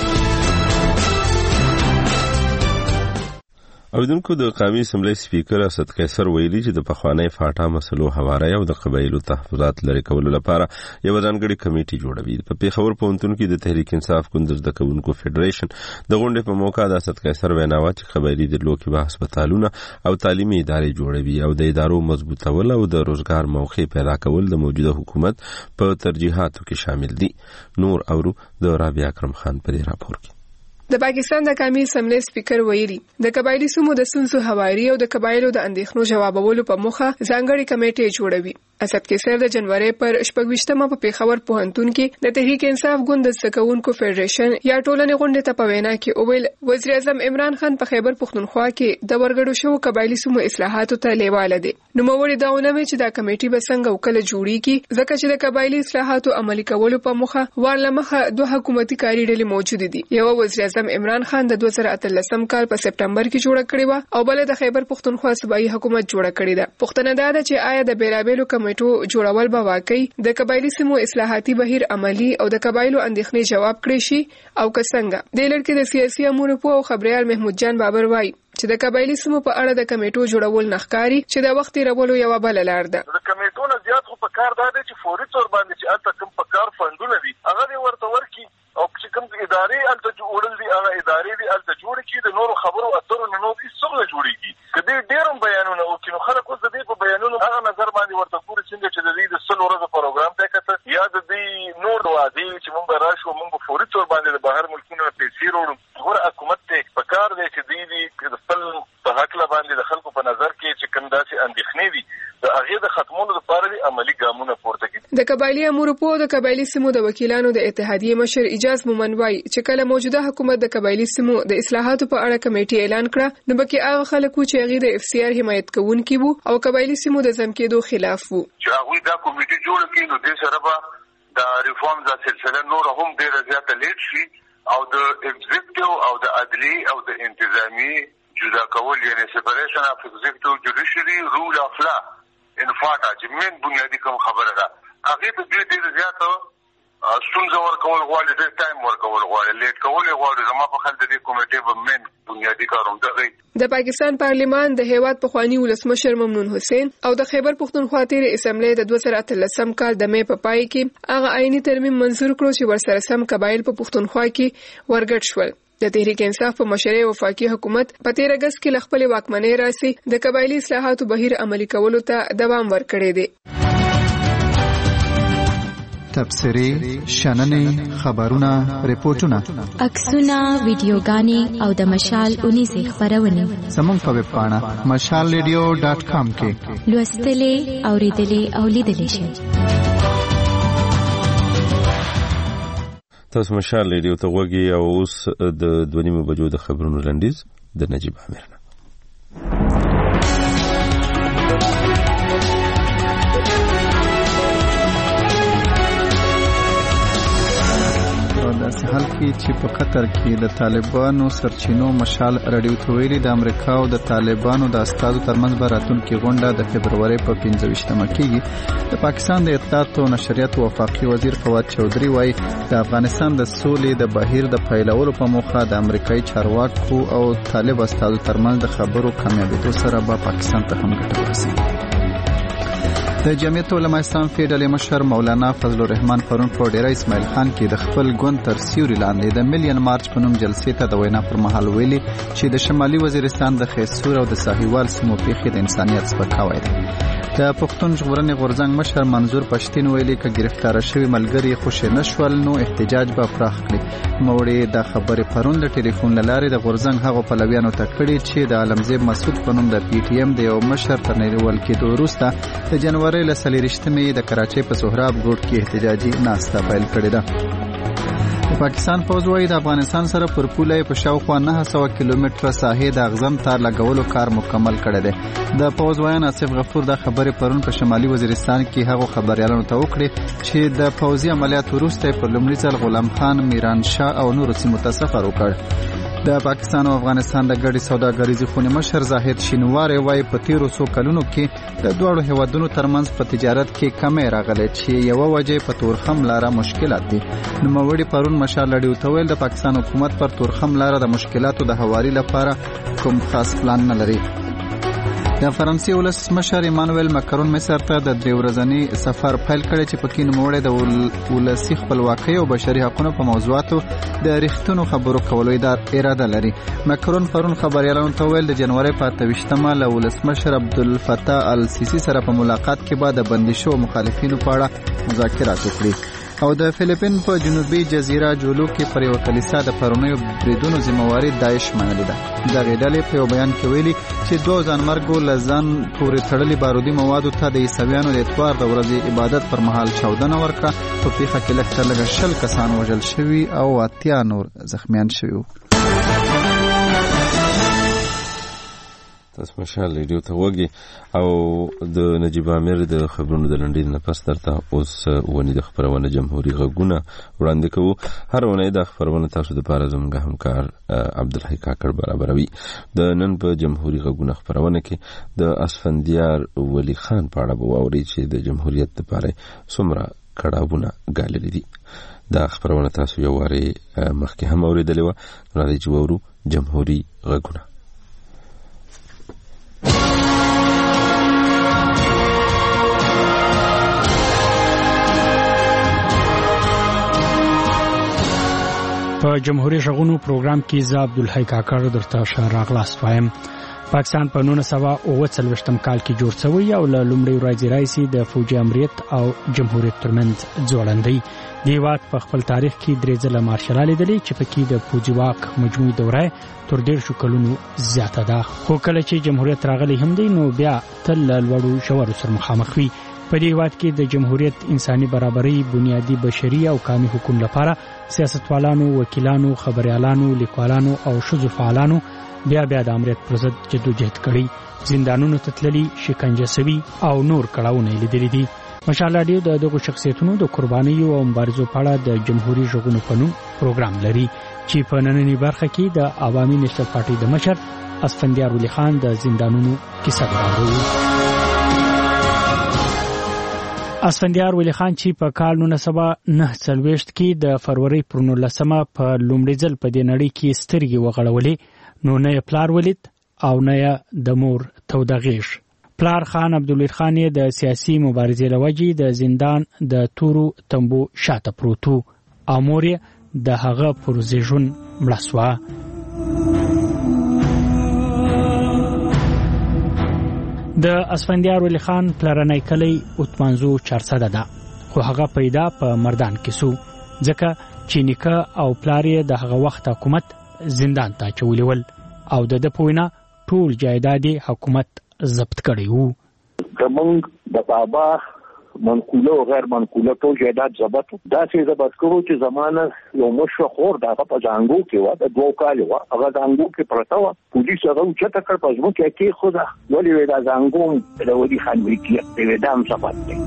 اوریدونکو د قومي اسمبلی سپیکر اسد قیصر ویلي چې د پخوانی فاټا مسلو حواره او د قبایلو تحفظات لري کولو لپاره یو ځانګړي کمیټي جوړوي. په پیښور پوهنتون کې د تحریک انصاف ګوند د کوونکو فدریشن د غونډې په موقع د اسد قیصر ویناوه چې قبایلي درلو کې به هسپتالونه او تعلیمي ادارې جوړوي او د ادارو مضبوطول او د روزګار موقع پیدا کول د موجوده حکومت په ترجیحاتو کې شامل دي. نور اورو د رابعه اکرم خان په دې راپور کې. د پاکستان د قومي اسمبلی سپیکر ویلي د قبایلی سمو د ستونزو هواري او د قبایلو د اندېښنو جوابولو په موخه ځانګړي کمیټې جوړوي. اسد قیصر د جنوري پر شپږویشتمه په پیښور پوهنتون کې د تحریک انصاف ګوند د زدهکوونکو فدریشن یا ټولنې غونډې ته په وینا کې وویل وزیر اعظم عمران خان په خیبر پختونخوا کې د ورګړو شو قبایلی سمو اصلاحاتو ته لیواله دي. نو موږ دا ونه چې دا کمیټې به څنګه وکړي جوړیږي، ځکه چې د قبایلی اصلاحاتو عملي کولو په موخه ورلمخه دوه حکومتي کاری ډلې موجود دي. یو وزیر اعظم عمران خان د دوه زره اتلسم کال په سپټمبر کې جوړه کړې و او بل د خیبر پختونخوا صوبایي حکومت جوړه کړې ده. پښتنه دا ده چې آیا د بیلابېلو کمیټو جوړول به واقعي د قبایلی سمو اصلاحاتي بهیر عملی او د قبایلو اندېښنې جواب کړی شي او که څنګه؟ د لړ کې د سیاسي امور په او خبريال محمود جان بابر وایي چې د قبایلی سمو په اړه د کمیټو جوړول نخکاری چې د وخت تیرولو یو بل لار ده. د کمیټو نه زیات خو په کار دا دی چې فوري تور باندې چې الته کوم په کار فندونه دي هغه ورته ورکی او چې کوم ادارې الته جوړل دي هغه ادارې دي الته جوړ کی د نورو خبرو اترو نه نو هیڅ څه نه جوړیږي. کدی ډیرم بیانونه او کینو خلک اوس د دې په بیانونو هغه نظر باندې ورته ګوري چې د دې د سلو ورځې پروګرام ته کته یا د دې نور وادي چې مونږ راشو مونږ فوري تور باندې د بهر ملکونو ته پیسې وروړو. ګور حکومت ته په کار دی چې دې د خپل په حق باندې د خلکو په نظر کې چې کوم داسې اندېښنې دي د هغه د ختمولو لپاره د عملی ګامونه پورته کړي. د قبایلی امور په د قبایلی سمو د وکیلانو د اتحادیې مشر اجاز مومن وای چې کله موجوده حکومت د قبایلی سمو د اصلاحاتو په اړه کمیټه اعلان کړه نو بلکې هغه خلکو چې هغه د اف سی آر حمایت کوونکي وو او قبایلی سمو د ځم کېدو خلاف وو چې هغه دا کمیټه جوړ کړي نو د سره به د ریفورم د سلسله نور هم ډیره زیاته لیټ شي او د ایگزیکټیو او د عدلی او د انتظامی جدا کول یعنی سپریشن اف ایگزیکټیو جوډیشری رول اف لا ان فاټا چې من بنیادی کوم خبره ده هغه ته ډیر ډیر زیاته ستونزه ورکول غواړي د ټایم ورکول غواړي لیټ کول غواړي زما په خل د دې کمیټې په من بنیادی کاروم دغه د پاکستان پارلیمان د هیواد پخوانی ولسمشر ممنون حسین او د خیبر پختونخوا تیر اسمبلی د دوه زره اتلسم کال د مې په پای کې هغه عیني ترمیم منظور کړو چې ورسره سم قبایل په پختونخوا کې ورګډ شول. د تحریک انصاف په مشرۍ وفاقي حکومت په تیر اگست کې لخپل واکمنۍ راسي د قبایلی اصلاحاتو بهیر عملي کولو ته دوام ورکړی دی. تبصرې شننې خبرونه ریپورتونه عکسونه ویډیوګانې او د مشال اونیزې خبرونه زموږ په ویب پاڼه مشال ریډیو ډاټ کام کې لوستلې اوریدلې او لیدلې شئ. تاسو مشال ریډیو ته غوږی او اوس د دوه نیمو بجو د خبرونو لنډیز د نجیب عامر نه. داسې حال کې چې په قطر کې د طالبانو سرچینو مشال رادیو ته ویلي د امریکا او د طالبانو د استازو ترمنځ به راتلونکې غونډه د فبرورۍ په پنځه ویشتمه کېږي. د پاکستان د اطلاعات او نشریاتو وفاقي وزیر فواد چودھری وایي د افغانستان د سولې د بهیر د پیلولو په موخه د امریکایي چارواکو او طالب استازو ترمنځ د خبرو کامیابېدو سره به پاکستان ته هم ګټه ورسېږي. د جمعیت علماء اسلام فیډرالي مشر مولانا فضل الرحمن پرون په ډیره اسماعیل خان کې د خپل ګوند تر سیوري لاندې د میلیون مارچ په نوم جلسې ته د وینا پر مهال ویلي چې د شمالي وزیرستان د خیسور او د ساحیوال سیمو پیښې د انسانیت سپکاوی دی. د پښتون ژغورنې غورځنګ مشر منظور پښتین ویلي که گرفتار شوي ملګري خوشې نشول نو احتجاج به پراخ کړي. نوموړي دا خبرې پرون د ټلیفون له لارې د غورځنګ هغو پلویانو ته کړي چې د عالمزیب مسعود په نوم د پی ټي ایم د یو مشر تر نیول کېدو وروسته د جنورۍ له څلېرویشتمې د کراچۍ په سهراب ګوټ کې احتجاجي ناسته پیل کړې ده. د پاکستان پوځ وايي د افغانستان سره پر پوله په شاوخوا نهه سوه کیلومتره ساحې د اغزم تار لګولو کار مکمل کړی دی. د پوځ وایي آصف غفور د خبرې پرون په شمالي وزیرستان کې هغو خبريالانو ته وکړي چې د پوځي عملیات وروسته په لومړي ځل غلام خان میران شاه او نورو سیمو ته سفر وکړ. د پاکستان او افغانستان د ګډې سوداګریزې خونې مشر زاهد شینواری وایي په تیرو څو کلونو کې د دواړو هیوادونو ترمنځ په تجارت کې کمی راغلی چې یوه وجه په تورخم لاره مشکلات دي. نوموړي پرون مشال رادیو ته ویل د پاکستان حکومت پر تورخم لاره د مشکلاتو د هواري لپاره کوم خاص پلان نه لري. د فرانسې ولسمشر ایمانوئل مکرون مصر ته د درې ورځني سفر پیل کړی چې پکې نوموړی د ولسي خپلواکۍ او بشري حقوقو په موضوعاتو د رښتینو خبرو کولو اراده لري. مکرون پرون خبريالانو ته ویل د جنورۍ په اته ویشتمه له ولسمشر عبدالفتاح السیسی سره په ملاقات کې به د بندي شوو مخالفینو په اړه مذاکرات وکړي. او د فلیپین په جنوبي جزیره جولو کې پر یو کلیسا د پرونیو بریدونو ذمہواری داعش منلې ده. دغه ډلې په یو بیان کې ویلي چې دوه ځانمرګو له ځان پورې تړلي بارودي موادو ته د عیسویانو د اتوار د ورځې عبادت پر مهال چاودنه ورکړه. په پیښه کې لږ تر لږه شل کسان وژل شوي او اتیا نور زخمیان شوي وو. تاسو مشال ریډیو ته وګورئ او د نجیب عامر د خبرونو د لنډیز نه پس درته اوس ونی د خبرونه جمهوریت غږونه وړاندې کوو. هر ونی د خبرونه تاسو د پاره زموږ همکار عبدالحی کاکړ برابروي. د نن په جمهوریت غږونه خبرونه کې د اسفندیار ولی خان په اړه ووري چې د جمهوریت لپاره څومره کړهونه ګاللې دي. دا خبرونه تاسو یو واري مخکې هم اوریدلې و. راځي چې وورو جمهوریت غږونه. په جمهوریت غږونو پروګرام کې ز عبدالحی کاکړ درته راغلاست وایم. پاکستان په نولس سوه اوه څلوېښتم کال کې جوړ شوی او له لومړي ورځې راهیسې د فوجي امریت او جمهوریت ترمنځ ځوړندۍ دی. واک په خپل تاریخ کې درې ځله مارشال لیدلې چې پکې د فوجي واک مجموعي دوره تر ډېر کلونو زیاته ده. خو کله چې جمهوریت راغلی هم دی نو بیا تل لوړو ژورو سره مخامخ وي. په دې هیواد کې د جمهوریت انساني برابرۍ، بنیادي بشري او قانوني حقوقو لپاره سیاستوالانو، وکیلانو، خبريالانو، لیکوالانو او ښځو فعالانو بیا بیا د امریت پر ضد جدوجہد کړی. زندانونو ته تللي، شکنجه شوي او نور کړاوونه لیدلي دي. مشال رادیو د دغو شخصیتونو د قربانیو او مبارزو په اړه د جمهوریت غږونو په نوم پروګرام لري چې په نننۍ برخه کې د عوامي نېشنل پارټي د مشر اسفندیار ولی خان د زندانونو کیسه بیانوي. اسفندیار ولی خان چې په کال نولس سوه نهه څلوېښت کې د فروری پر نولسمه په لومړي ځل په دې نړۍ کې سترګې وغړولې نو نه یې پلار ولید او نه یې د مور توده غېږ. پلار خان عبدالوحید خان یې د سیاسي مبارزې له وجې د زندان د تورو تنبو شاته پروت و او مور یې د هغه پر زیږون مړه سوه. د اسفندیار ولی خان پلرنی کلی اتمانزو چارسده ده. خو هغه پیدا په مردان کې سو ځکه چې نیکه او پلار یې د هغه وخت حکومت زندان ته اچولي ول او د ده په وینا ټول جایداد حکومت ضبط کړی وو. زمونږ د بابا منقوله او غیر منقوله ټول جایداد ضبط داسې ضبط کړو چې زمانه یو مشر خور د هغه په ځانګو کې و د دوه کال و هغه ځانګو کې پرته و پولیس هغه چته کړ په ځمکه کې خو دا ولې ودا ځانګو د ودی خان وکي په ودام ثبت دی.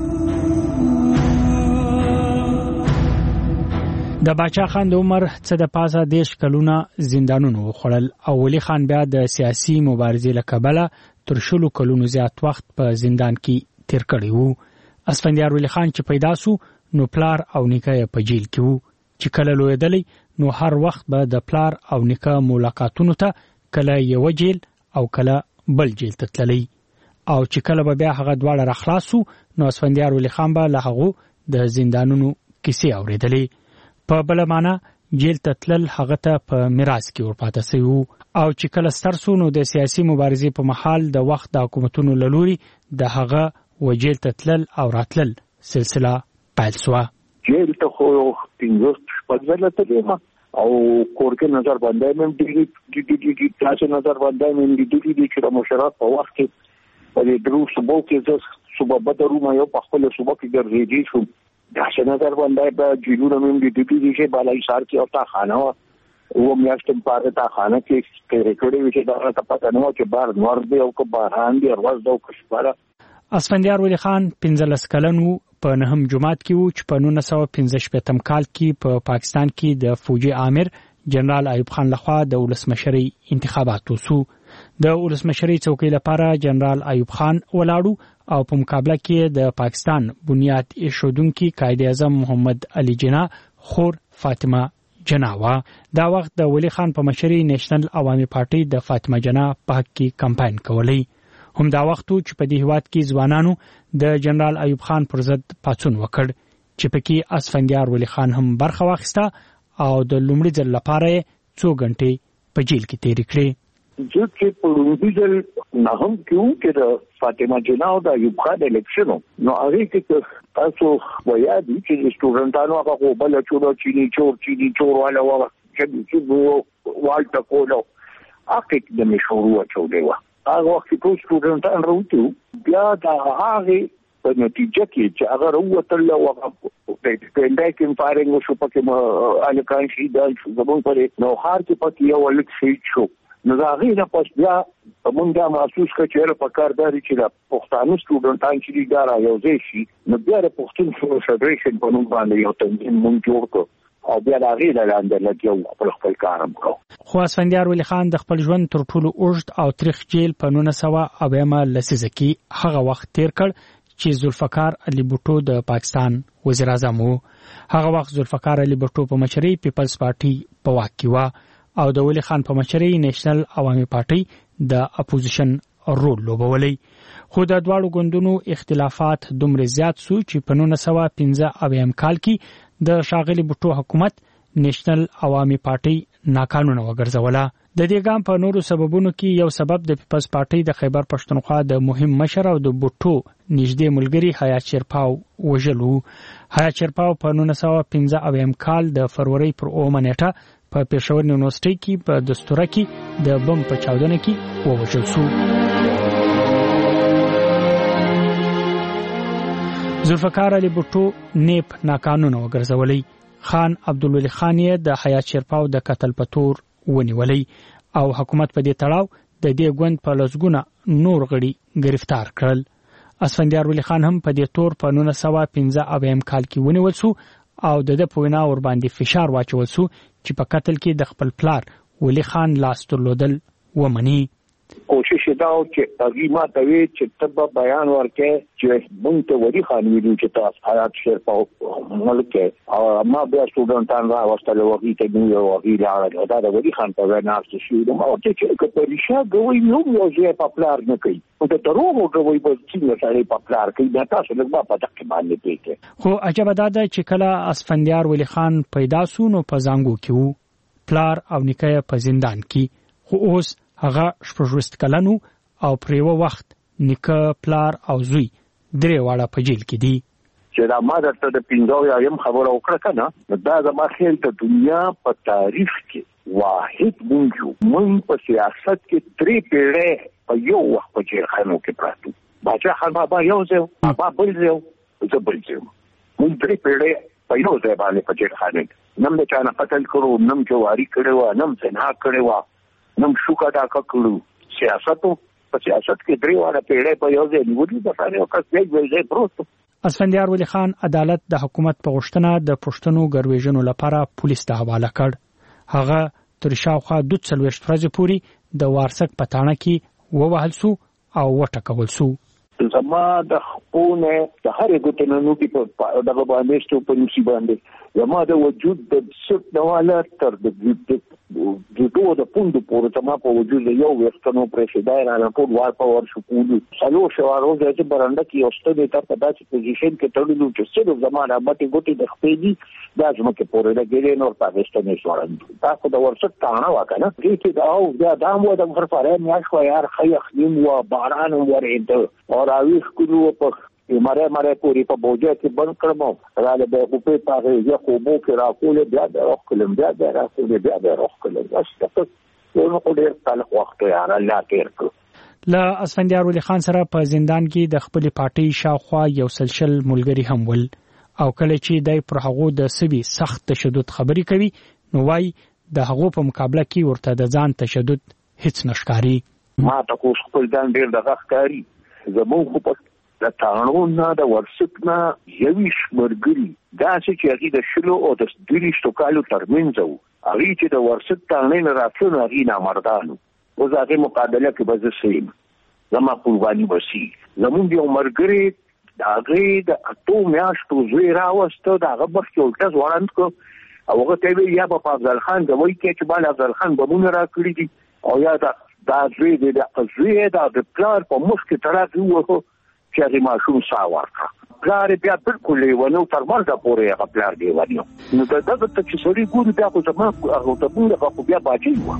د باچا خان د عمر څه د پاسه دیش کلونه زندانونو وخړل او ولی خان بیا د سیاسي مبارزې له کبله تر شلو کلونو زیات وخت په زندان کې تیر کړی وو. اسفندیار ولی خان چې پیدا سو نو پلار او نیکه په جیل کې وو چې کله لویدلی نو هر وخت به د پلار او نیکه ملاقاتونو ته کله یو جیل او کله بل جیل ته تللی او چې کله به بیا هغه دواړه راخلاصو نو اسفندیار ولی خان به له هغو د زندانونو کیسې اورېدلې. په بله معنا جیل ته تلل هغه ته په میراث کې ورپاته سوی وو او چې کله ستر سو نو د سیاسي مبارزې په محل د وخت د حکومتونو له لوري د هغه و جیل ته تلل او راتلل سلسله پیل سوه. جیل ته خو پنځوس شپږ ځله تللی ما او کور کې نظر بندۍ مې ډېرې ډېرې داسې نظر بندۍ مې لیدلي دي چې د مشرات په وخت کې په دې درو صوبو کې زه صوبه بدرومه یو په خپله صوبه کې ګرځېدی شوم داسې نظر بندۍ په جیلونه مې لیدلي دي چې بالایسار کې یو تاخانه وه اوه میاشتې په هغه تاخانه کې تېرې کړې وې چې دغه ته پته نه وه چې بار نور دی او که باران دی ورځ ده او که شپه ده. اسفندیار ولی خان پنځلس کلن وو په نهم جماعت کې وو چې په نولس سوه پنځه شپېتم کال کې په پا پاکستان کې د فوجي آمر جنرال ایوب خان لخوا د ولسمشرۍ انتخابات وسو. د ولسمشرۍ څوکۍ لپاره جنرال ایوب خان ولاړو او په مقابله کې د پاکستان بنیاد ایښودونکي قائد اعظم محمد علي جناح خور فاطمه جناح وه. دا وخت د ولی خان په مشرۍ نیشنل عوامي پارټۍ د فاطمه جناح په حق کې کمپاین کولی. هم دا وخت چې په دې هیواد کې ځوانانو د جنرال ایوب خان پر ضد پاڅون وکړ چې پکې اسفندیار ولی خان هم برخه واخیسته او د لومړي ځل لپاره څو غنټې په جیل کې تېرې کړې. زه چې په لومړي ځل نه هم کېو چې د فاطمه جناح او د ایوب خان الیکشن نو هغې کې تاسو ویا دي چې د سټوډنټانو هغه خو بله چوره چیني چور چیني چور والا وه چې والټه کولو هغې کې د مشورو اچولی وه هغه وخت کې ټول سټوډنټان راوتي بیا د هغې په نتیجه کې چې هغه راووتل او هغه پنډای کې فایرنګ وشو پکې هلکان شهیدان شو زموږ پرې نوښار کې پکې یو هلک شهید شو نو د هغې نه پس بیا موږ دا محسوس کړه چې یاره پکار دا دی چې د پښتانه سټوډنټان چې دي دا رایوځای شي نو بیا د پښتون فدرېشن په نوم باندې یو تنظیم موږ جوړ کړو او بیا د هغې له لاندې لګیو خپل خپل کار هم کړو. خو اسفندیار ولی خان د خپل ژوند تر ټولو اوږد او تریخ جیل په نولس سوه اویمه لسیزه کې هغه وخت تیر کړ چې ذوالفقار علي بوټو د پاکستان وزیر اعظم و. هغه وخت ذوالفقار علي بوټو په مشرۍ پیپلز پارټي په واک کې وه او د ولی خان په مشرۍ نیشنل عوامي پارټي د اپوزیشن رول لوبولی. خو د دواړو ګوندونو اختلافات دومره زیات سو چې په نولس سوه پنځه اویم کال کې د ښاغلي بوټو حکومت نیشنل عوامي پارټي ناقانونه وګرځوله. د دې ګام په نورو سببونو کې یو سبب د پیپلز پارټي د خیبر پښتونخوا د مهم مشر او د بوټو نږدې ملګری حیات شیرپاو وژلو. حیات شیرپاو په نولس سوه پنځه اویم کال د فروری پر اومه نیټه په پېښور یونیورسټۍ کې په دستوره کې د بم په چاودنه کې ووژل شو. ذوالفقار علي بوټو نیب ناقانونه وګرځولی. خان عبدالولي خان یې د حیات شیرپاو د قتل په تور ونیولی او حکومت په دې تړاو د دې ګوند په لسګونه نور غړي گرفتار کړل. اسفندیار ولی خان هم په دې تور په نولس سوه پنځه اویم کال کې ونیول شو او د ده په وینا ورباندې فشار واچول شو چې په قتل کې د خپل پلار ولی خان لاس درلودل ومني. کوشش دا و چې هغې ما ته وی چې ته به بیان ورکړې چې موږ ته ولي خان ویلو چې تاسو حیات شیرپاو ملک کې او ما بیا سټوډنټان راوستل او هغې ته موږ او هغې لاړل دا د ولي خان په وینا ناسته شوي ما ورته چې که په رښتیا ګوی هم یو ځای په پلار نه کوي نو د دروغو ګوی به څنګه سړی په پلار کوي بیا تاسو لږ ما په دقیق باندې پوه کړئ. خو عجبه دا ده چې کله اسفندیار ولی خان پیدا سو نو په زانګو کې و پلار او نیکه یې په زندان کې خو اوس هغه شپږویشت کلن او پر یوه وخت نیکه پلار او زوی درې واړه په جیل کې دي. چې دا ما درته د پنځه یا یم خبره وکړه کنه دا زما خیال ته دنیا په تاریخ کې واحد مونږ مونږ په سیاست کې درې پیړۍ په یو وخت په جیرخانو کې پراته باچا خان بابا یو ځای بابا بل ځای زه بل ځای مونږ درې پیړۍ په یو ځای باندې په جیرخانه کې نم د چا نه قتل کړو نم جواری کړو نم زنا کړو نم شوکا دا کړو سیاستو په سیاست کې درې واړه پیړۍ په یو ځای نیولې د فارغ کس یو ځای پروت. اسفندیار ولی خان عدالت د حکومت په غوښتنه د پښتنو ګرویژنو لپاره پولیس ته حواله کړ. هغه تر شاوخوا دوه څلوېښت ورځې پورې د وارسک په تاڼه کې ووهل سو او وټکول سو. زما د خپونه د هر ګوتنونو کې په دغه باندې ستو په نشي باندې زما د وجود د سټ نواله تر د د دوه د پوند پورې زما په وجود یو وختونو پرېښدای را ټول وار په ور شو کولو څلو شوارو د برنده کې اوسته د په داسې پوزیشن کې تړلو چې څه زما د مټي ګوتې د خپېدي دا زما کې پورې د ګلې نور پاکستاني شوړند تاسو د ورڅ تاڼه وکنه چې دا او دا دامو د فرفاره میاش خو یار خیخ نیم و باران ورېد او راويخ کلو په ماره ماره پوری په بوجه کې بند کړم را له په پاره یو خو مو کې راکول بیا د روخ کلم بیا د راکول بیا د روخ کلم واسطه نو په ډېر تعلق وخت یې الله تیر کړ. ل اسفندیار ولی خان سره په زندان کې د خپل پارټي شاوخوا یو سلسل ملګری هم ول او کله چې دای پر هغه د سوي سخت تشدد خبري کوي نو وايي د هغه په مقابله کې ورته د ځان تشدد هیڅ نشکاري. ما ته خپل ځان ډېر د غخکاری زمون خو په د تاڼو نه د ورسک نه یویش مرګري دا چې هغه د شلو او د دریشتو کالو ترمنځ وو هغه چې د ورسک تاڼې نه راځو هغه نه مردانو او ځکه مقابله کې به زسیم زما قرباني وسی زمون یو مرګري دا غي د اټو میاشتو زوی راوسته دا غبر کې ولټز وړاند کو او هغه ته وی یا په افضل خان د وای کې چې بل افضل خان بمونه را کړی دي او یا دا دا زوی د زوی دا د پلار په مخ کې تراځي وو چې هغه ماشوم ساوار کا پلار بیا بالکل ونه تر مرګه پورې هغه پلار دی ونیو نو دا د تاسو سوري ګوري بیا خو زما هغه ته موږ خو بیا باجی و.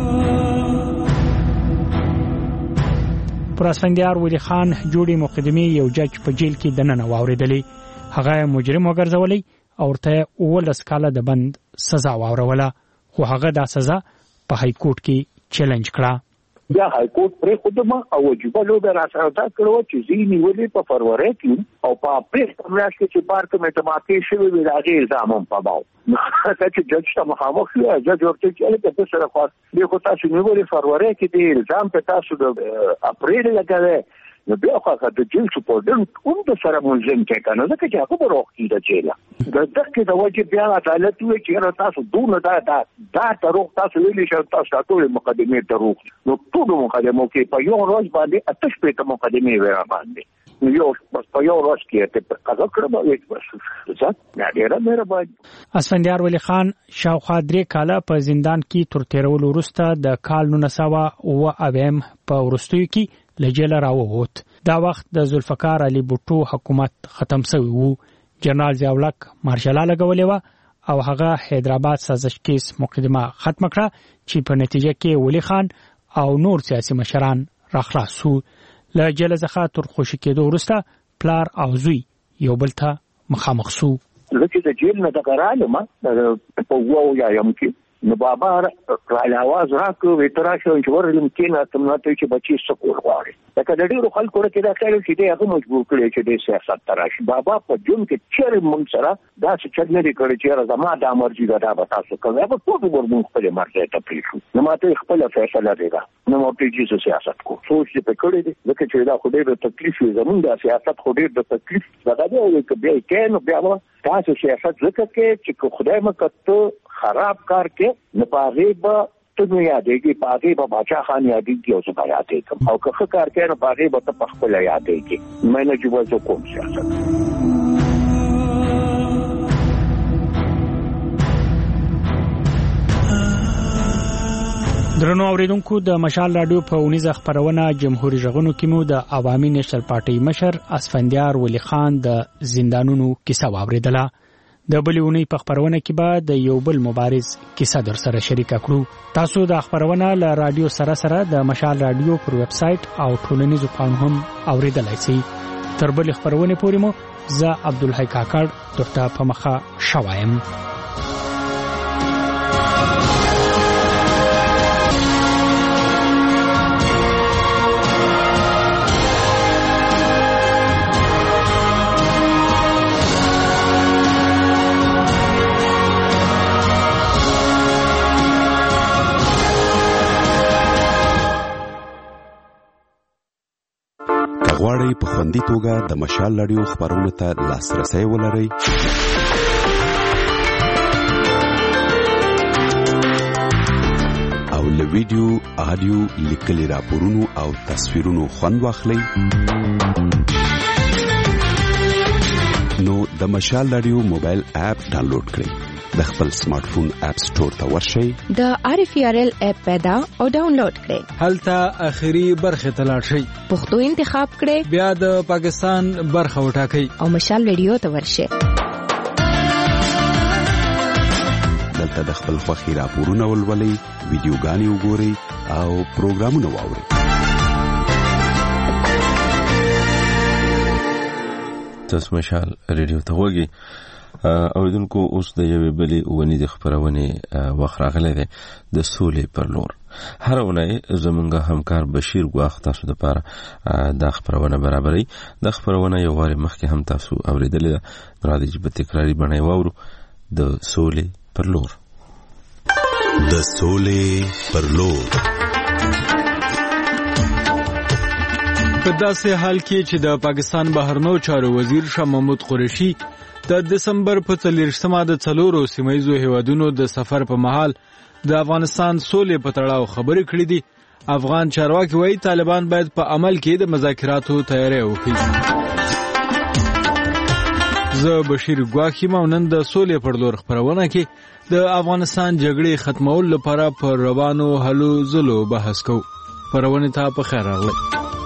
پر اسفندیار ولی خان جوړي مقدمه یو جج په جیل کې دننه واوریدلې هغه مجرم وګرځولې او ورته ولس کاله د بند سزا واوروله خو هغه دا سزا په های کورټ کې چیلنج کړه. بیا های کورټ پرې خودمه او وجوبه لوګه راځه تا کړو چې زینی ولې په فروری کې او په اپریل په میاشت کې چې پارک مې تماکې شوی وی راغی الزام هم پباو نو چې جج ته مخامخ شو جج ورته چې له سره خاص دی خو تاسو نو ولې فروری کې دی الزام په تاسو د اپریل لګره نو بیا خو د جیل سپورټن کوم د سره ملزم کې کنه ځکه چې هغه وروخ کیده چې د دغه د وجه بیا عدالت وی چې تاسو دونه دا دا دا تروخ تاسو ویلې چې تاسو ټول مقدمه تروخ نو ټول مقدمه کې په یو ورځ باندې اتش په مقدمه ورا باندې یو په یو ورځ کې ته قضا کړم او یک بس ځکه نه ډیره مهرباني. اسفندیار ولی خان شاوخوا درې کاله په زندان کې تر تیرولو وروسته د کال نونساوه او اویم په ورستیو کې لجل راووت. دا وخت د ذوالفقار علي بوټو حکومت ختم شوی وو. جنرال ضیاءالحق مارشال لګولې و او هغه حیدرآباد سازش کیس مقدمه ختم کړه چې په نتیجه کې ولی خان او نور سیاسي مشران راخلاص شو. له جیل څخه تر خوشی کېدو وروسته پلار او زوی یو بل ته مخامخ شو. لکه د جیل نه د غرالم په وو یا یم کې نو بابا را आवाज راکو وترا شو چې ورلم کې نه تم نه ته چې بچي سکول غواړي لکه د ډیرو خلکو ته دا خیال چې دی هغه مجبور کړي چې د سیاست تراشي بابا په جون کې چیرې مونږ سره دا چې چل نه کړي چې زما د مرجي دا به تاسو کوي هغه ټول ورمون خپل مرګ ته پریښو نو ماته خپل فیصله دیګا نو مو په جیسو سیاست کو سوچ دې پکړې دي لکه چې دا خو ډېر تکلیف زمونږ د سیاست خو ډېر د تکلیف دا دی او کې بیا کې نو بیا تاسو سیاست ځکه کې چې خدای مکته خراب کار کې نه پاغي به ته یادېږي پاغي به باچا خان یادېږي او څه یادېږي او که کار کې نه پاغي به ته خپل یادېږي مې نه جوړ کوم سیاست. درنو اوریدونکو د مشال رادیو په اونیزه خبرونه جمهوریت ژغونو کې مو د عوامي نېشنل پارټي مشر اسفندیار ولی خان د زندانونو کیسه واوریدله. د بلونی په خبرونه کې به د یو بل مبارز کیسه در سره شریک کړو. تاسو د خبرونه له رادیو سره سره د مشال رادیو پر ویب سټ او ټولنیزو پاڼو هم اوریدلای شئ. تر بل خبرونه پورې مو زه عبدالحی کاکړ دغه په مخه شوایم. غواړئ په خوندي توګه د مشال رادیو خبرونو ته لاسرسی ولرئ. او له ویډیو، آډیو، لیکلي راپورونو او تصویرونو خوند واخلئ. نو د مشال رادیو موبایل اپ ډاونلوډ کړئ. د خپل سمارټ فون اپ سٹور ته ورشئ. د آر اف ار ال اپ پیدا او ډاونلوډ کړئ. هلته اخري برخه ته لاړ شئ. پښتو انتخاب کړئ. بیا د پاکستان برخه وټاکئ او مشال رادیو ته ورشئ. دلته د خپل خوښي راپورونه ولولئ، ویډیوګانې وګورئ او پروګرامونه واورئ. تاسو مشال رادیو ته وګورئ. اوریدونکو اوس د یوې بلې ونې د خبرونې وخت راغلی دی د سولې پر لور. هر اونۍ زمونږ همکار بشیر ګواخ تاسو دپاره دا خبرونه برابروي. دا خبرونه یو وارې مخکې هم تاسو اورېدلې ده. راځئ چې په تکراري بڼه یې واورو. د سولې پر لور. د سولې پر لور. په داسې حال کې چې د پاکستان بهرنیو چارو وزیر شاه محمود قریشي د دسمبر په څلوېښتمه د څلورو سیمهییزو هیوادونو د سفر په مهال د افغانستان سولې په تړاو خبرې کړې دي، افغان چارواکي وایي طالبان باید په عمل کې د مذاکراتو تیاری وکړي. زه بشیر ګواخ یم او نن د سولې پر لور خبرونه کې د افغانستان جګړې ختمولو لپاره پر روانو هلو ځلو بحث کوو. خبرونه ته په خیر راغلی.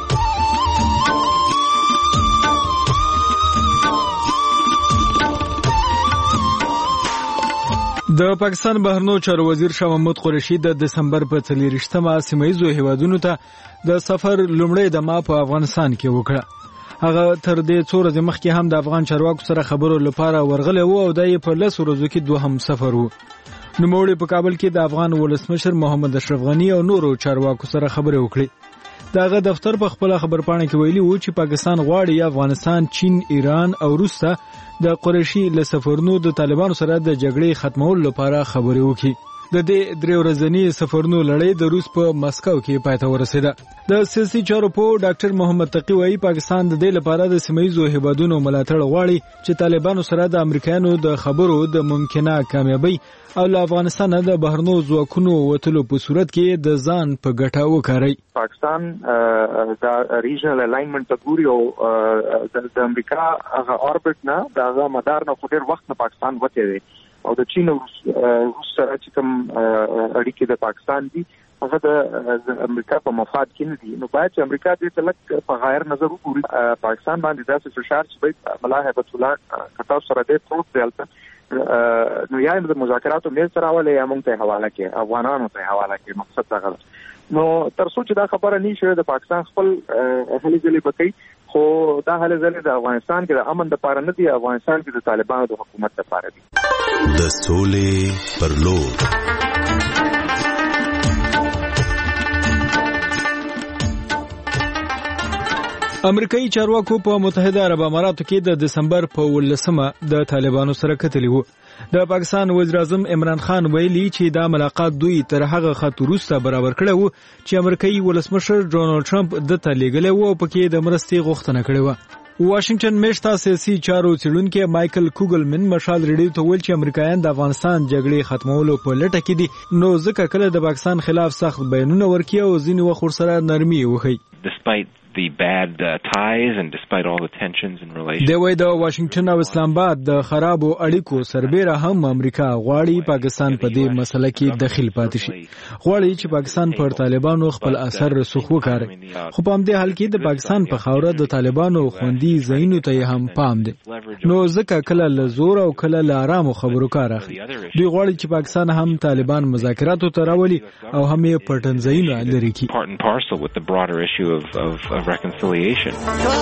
د پاکستان بهرنیو چارو وزیر شاه محمود قریشي د دسمبر په څلوېښتمه سیمهییزو هیوادونو ته د سفر لومړی دمه په افغانستان کې وکړه. هغه تر دې څو ورځې مخکې هم د افغان چارواکو سره خبرو لپاره ورغلی و او دا یې په لسو ورځو کې دوهم سفر و. نوموړي په کابل کې د افغان ولسمشر محمد اشرف غني او نورو چارواکو سره خبرې وکړې. دغه دفتر په خپل خبرپاڼه کې ویلي و چې پاکستان غواړي افغانستان، چین، ایران او روس ته د قریشي له سفرونو د طالبانو سره د جګړې ختمولو لپاره خبرې وکړي. د دې درې ورځني سفرونو لړۍ د روس په مسکو کې پای ته ورسېده. د سیاسي چارو په ډاکټر محمد تقی وایي پاکستان د دې لپاره د سیمهییزو هیوادونو ملاتړ غواړي چې طالبانو سره د امریکایانو د خبرو د ممکنه کامیابی او له افغانستان د بهرنیو ځواکونو وتلو په صورت کې د ځان په ګټه وکړي. پاکستان د ریجنل الاینمنت ته ګوري او د امریکا هغه اوربټ نه د هغه مدار نه خو ډېر وخت نه پاکستان وته دی او د چین او روس سره چې کوم اړیکې د پاکستان دي هغه د امریکا په مفاد کې نه دي. نو باید چې امریکا دې ته لږ په غیر نظر وګوري. پاکستان باندې داسې فشار چې باید ملا هیبت الله کتاب سره دې پروت دی هلته نو یا د مذاکراتو میز ته راولي یا موږ ته حواله کې افغانانو ته حواله کې. مقصد دا غلط نو تر څو چې دا خبره نه شي د پاکستان خپل هلې ځلې بکې خو دا هلې ځلې د افغانستان کې د امن لپاره نه دي، افغانستان کې د طالبانو د حکومت لپاره دي. د سولې پر لور. امریکایي چارواکو په متحده عرب اماراتو کې د دسمبر په ولسمه د طالبانو سره کتلی وو. د پاکستان وزیر اعظم عمران خان ویلي چې دا ملاقات دوی تر هغه خط وروسته برابر کړی وو چې امریکایي ولسمشر ډونالد ټرمپ دته لیږلی وو او پکې د مرستې غوښتنه کړې وه. واشنگټن میشته سیاسي چارو څېړونکی مایکل کوګلمن مشال ریډیو ته ویل چې امریکایان د افغانستان جګړې ختمولو په لټه کې دي، نو ځکه کله د پاکستان خلاف سخت بیانونه ورکړي او ځینې وخت ورسره نرمي وښیي. Despite the bad uh, ties and despite all the tensions and relations. د وای د واشنگټن او اسلام آباد د خرابو اړیکو سربېره هم امریکا غواړي پاکستان په دې مسله کې دخیل پاتې شي. غواړي چې پاکستان پر طالبانو خپل اثر رسوخ وکړي. خو په همدې حال کې د پاکستان په خاوره د طالبانو خوندي ځایونو ته هم پام دی. نو ځکه کله له زور او کله له آرامو خبرو کار اخلي. دوی غواړي چې پاکستان هم طالبان مذاکراتو ته راولي او هم یې پټنځایونه لري کړي. Part and parcel with the broader issue of of of reconciliation.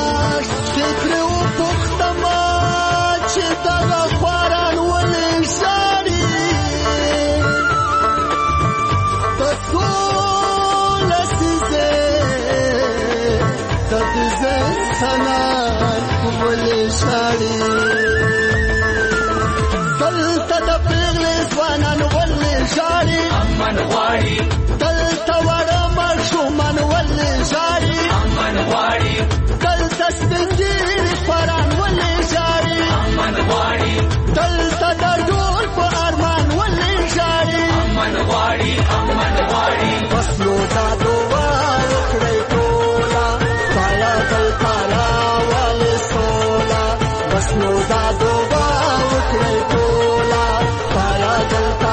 امن غواړي دلته وړه ماشومان ولې ژاړي امن غواړي دلته سپین ږیري خواران ولې ژاړي امن غواړي دلته د ډول په ارمان ولې ژاړي امن غواړي امن غواړي بس نو دا دعا وکړئ ټوله خدایه دلته راولې سوله بس نو دا دعا وکړئ ټوله خدایه دلته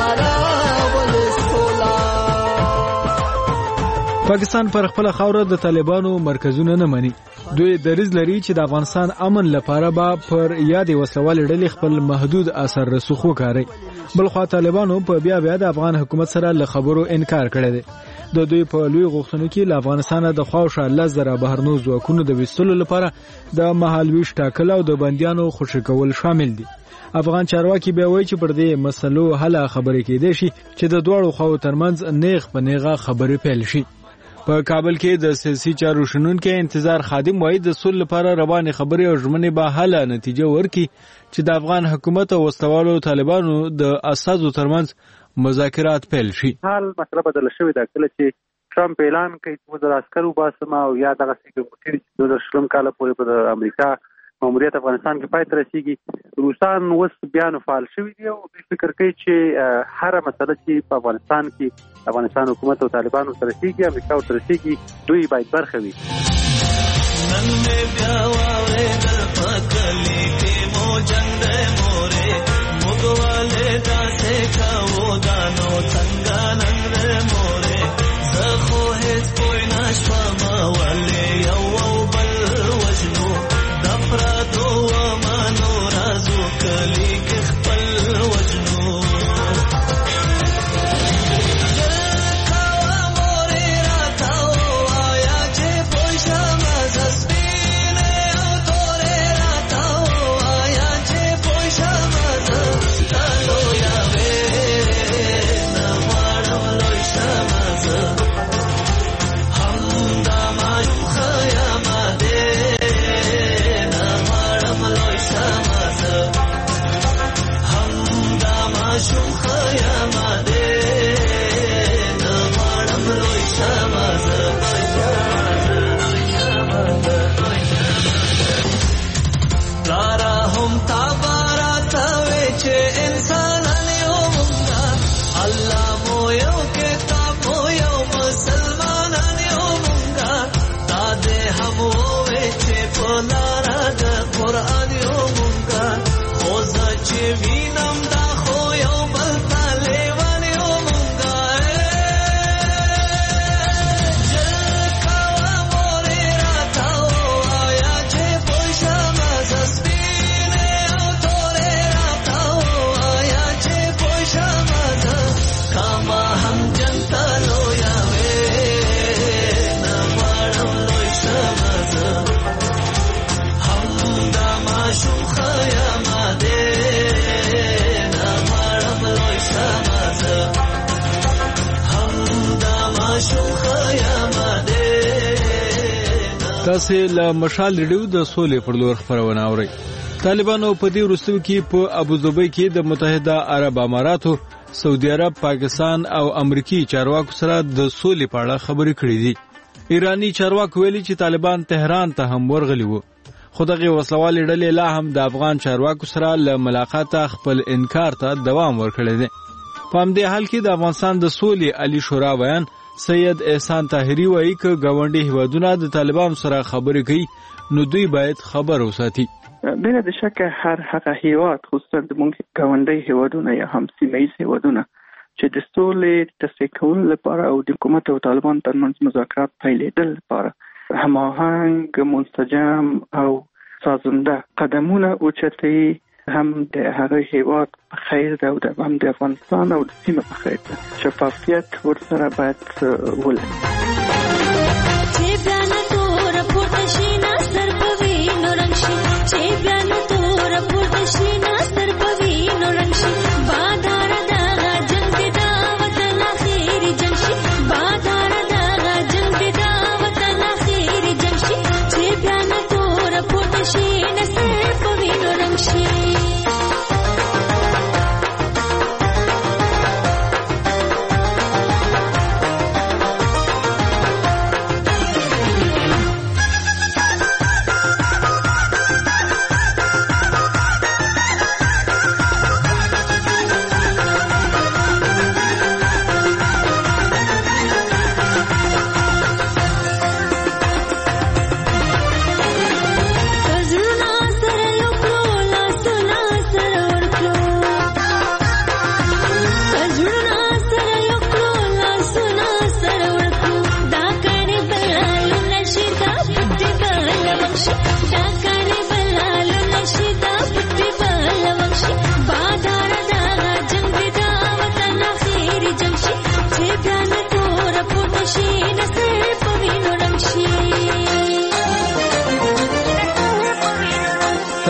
پاکستان پر خپل خاوره د طالبانو مرکزونه نه مني. دوی دریځ لري چې د افغانستان امن لپاره به پر یادې وسلوالې ډلې خپل محدود اثر رسوخ وکړي. بلخوا طالبانو په بیا بیا د افغان حکومت سره له خبرو انکار کړی دی. د دوی په لوی غوښتنو کې له افغانستان د خواوشا لس زره بهرنو ځواکونو د ویستلو لپاره د مهالویش ټاکل او د بندیانو خوشي کول شامل دي. افغان چارواکي بیا وایي چې پر دې مسلو حل خبرې کېدې شي چې د دوړو خواو ترمنځ نیغ په نیغه خبرې پیل شي. په کابل کې د سیاسي چارو شنونکو انتظار خادم وایي د صلح لپاره روانې خبرې او ژمنې به حل نتیجه ورکړي چې د افغان حکومت او وسوالو طالبانو د اساسو ترمنځ مذاکرات پیل شي. حال مسله بدل شوې ده کله چې ټرمپ اعلان کوي چې وزیر عسکر وباسم او یا دغه سکیورټي د دوه زره کال پورې په امریکا ماموریت افغانستان کې پای ته رسیږي. روسان اوس بیا فعال شوي دي او دوی فکر کوي چې هر مسله چې په افغانستان کې افغانستان حکومت او طالبانو سره رسیږي امریکا ورته رسیږي دوی باید برخه وي. نن مې بیا واورېدل په کلي کې مو جنګ مورې موږ والې داسې کوو دا نو څنګه نن مورې زه خو هېڅ پوه نه شوم ولې یو او بل وژنو دفرادو ومانو رازو کلی کې خپل وژنو جلکاوا مورې راتاو آیا چې پوښه مزه سپینه او تورې راتاو آیا چې پوښه مزه ستالو یا وې نه غواړم لوی شمزه همدا ماشوم خیام دې شوم خیام دې نه غواړم لوی شمزه لارا هم تابارا تاوي چې انسانان یو مونږه الله مو یو کتاب مو یو مسلمانان یو مونږه دا دې هم وې چې په لارا د قرآن یو مونږه خو زه چې وینم دا تاسو له مشال ریډیو د سولې پر لور خبرونه اورئ. طالبانو په دې وروستیو کې په ابوظبي کې د متحده عرب اماراتو، سعودي عرب، پاکستان او امریکای چارواکو سره د سولې په اړه خبرې کړې دي. ایرانی چارواکو ویلي چې طالبان تهران ته هم ورغلي وو، خو دغه وسلوالې ډلې لا هم د افغان چارواکو سره له ملاقات خپل انکار ته دوام ورکړی دی. په همدې حال کې د افغانستان د سولې علی شورا بیان سید احسان طاهری وایي چې ګاونډي هیوادونه د طالبانو سره خبرې کوي نو دوی باید خبر وساتي. بلا د شک هر هغه هیواد خصوصا د مونږ ګاونډي هیوادونه یا هم سیمه‌ایز هیوادونه چې د سولې تصفیه کولو لپاره او د حکومت او طالبان ترمنځ مذاکرات پیلېدل لپاره هماهنګ، منسجم او سازنده قدمونه اوچتوي هم د هغه هیواد په خیر ده او هم د افغانستان او د سیمه په خیر ده. شفافیت ورسره باید ولري.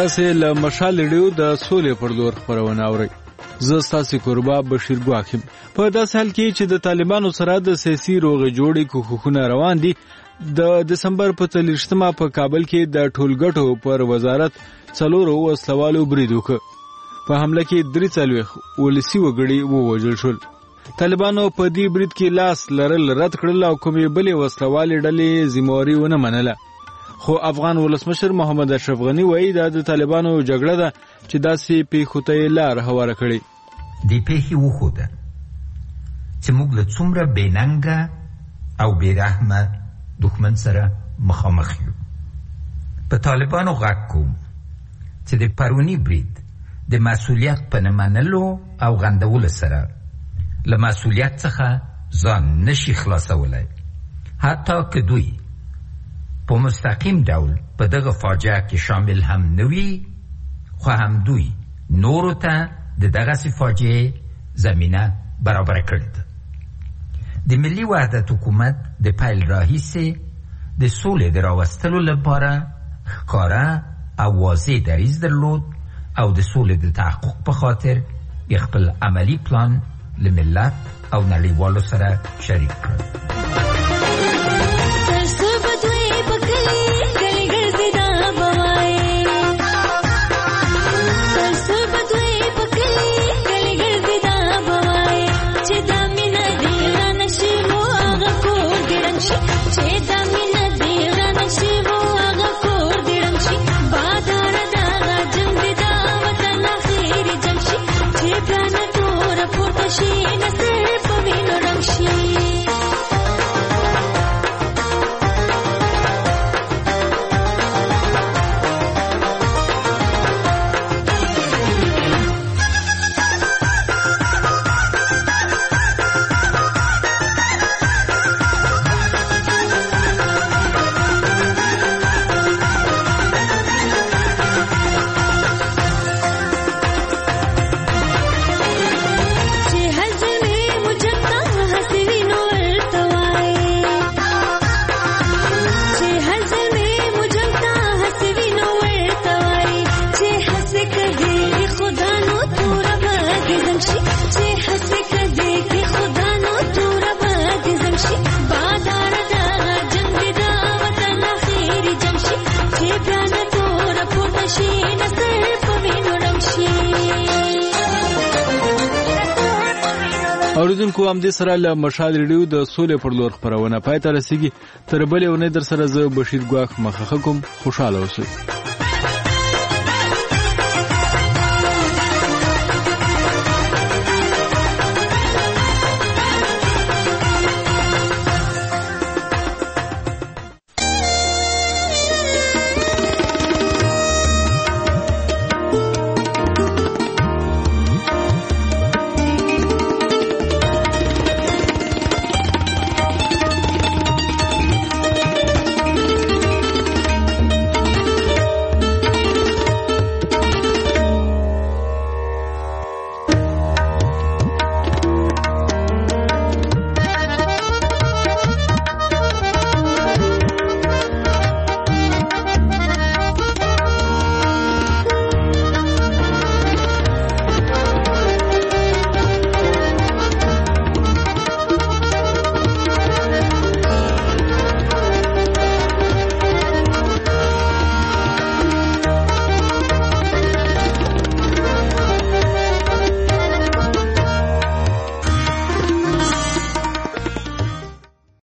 تاسو له مشال ریډیو د سولې پر لور خبرونه اورئ. زه ستاسو کوربه بشیر ګواخیم. په داس حال کې چې د طالبانو سره د سیاسي روغې جوړې کوښښونه روان دي، د دسمبر په څلوېښتمه په کابل کې د ټولګټو پر وزارت څلورو وسلوالو برید وکړ. په حمله کې درې څلوېښت ولسي وګړي ووژل شول. طالبانو په دې برید کې لاس لرل رد کړل او کومې بلې وسلوالې ډلې ذمہواري ونه منله. خو افغان ولسمشر محمد اشرف غنی وایي دا د طالبانو جګړه ده چې داسې پیښو ته لار هواره کړي. دې پیښې وښوده چې موږ له څومره بېننګه او بېرحمه دښمن سره مخامخ یو. په طالبانو غږ کوم چې د پروني برید د مسؤلیت په نه منلو او غندولو سره له مسؤلیت څخه ځان نشي خلاصولی، حتی که دوی په مستقیم ډول په دغه فاجعه کې شامل هم نه وي، خو هم دوی نورو ته د دغسې فاجعې زمینه برابره کړې ده. د ملي وحدت حکومت د پیل راهیسې د سولې د راوستلو لپاره ښکاره او واضح دریځ درلود او د سولې د تحقق په خاطر خپل عملی پلان له ملت او نړیوالو سره شریک کړ. اوریدونکو هم دې سره له مشال ریډیو د سولې پر لور خبرونه پای ته رسیږي. تر بلې اونۍ در سره زه بشیر ګواخ مخه کوم. خوشاله اوسئ.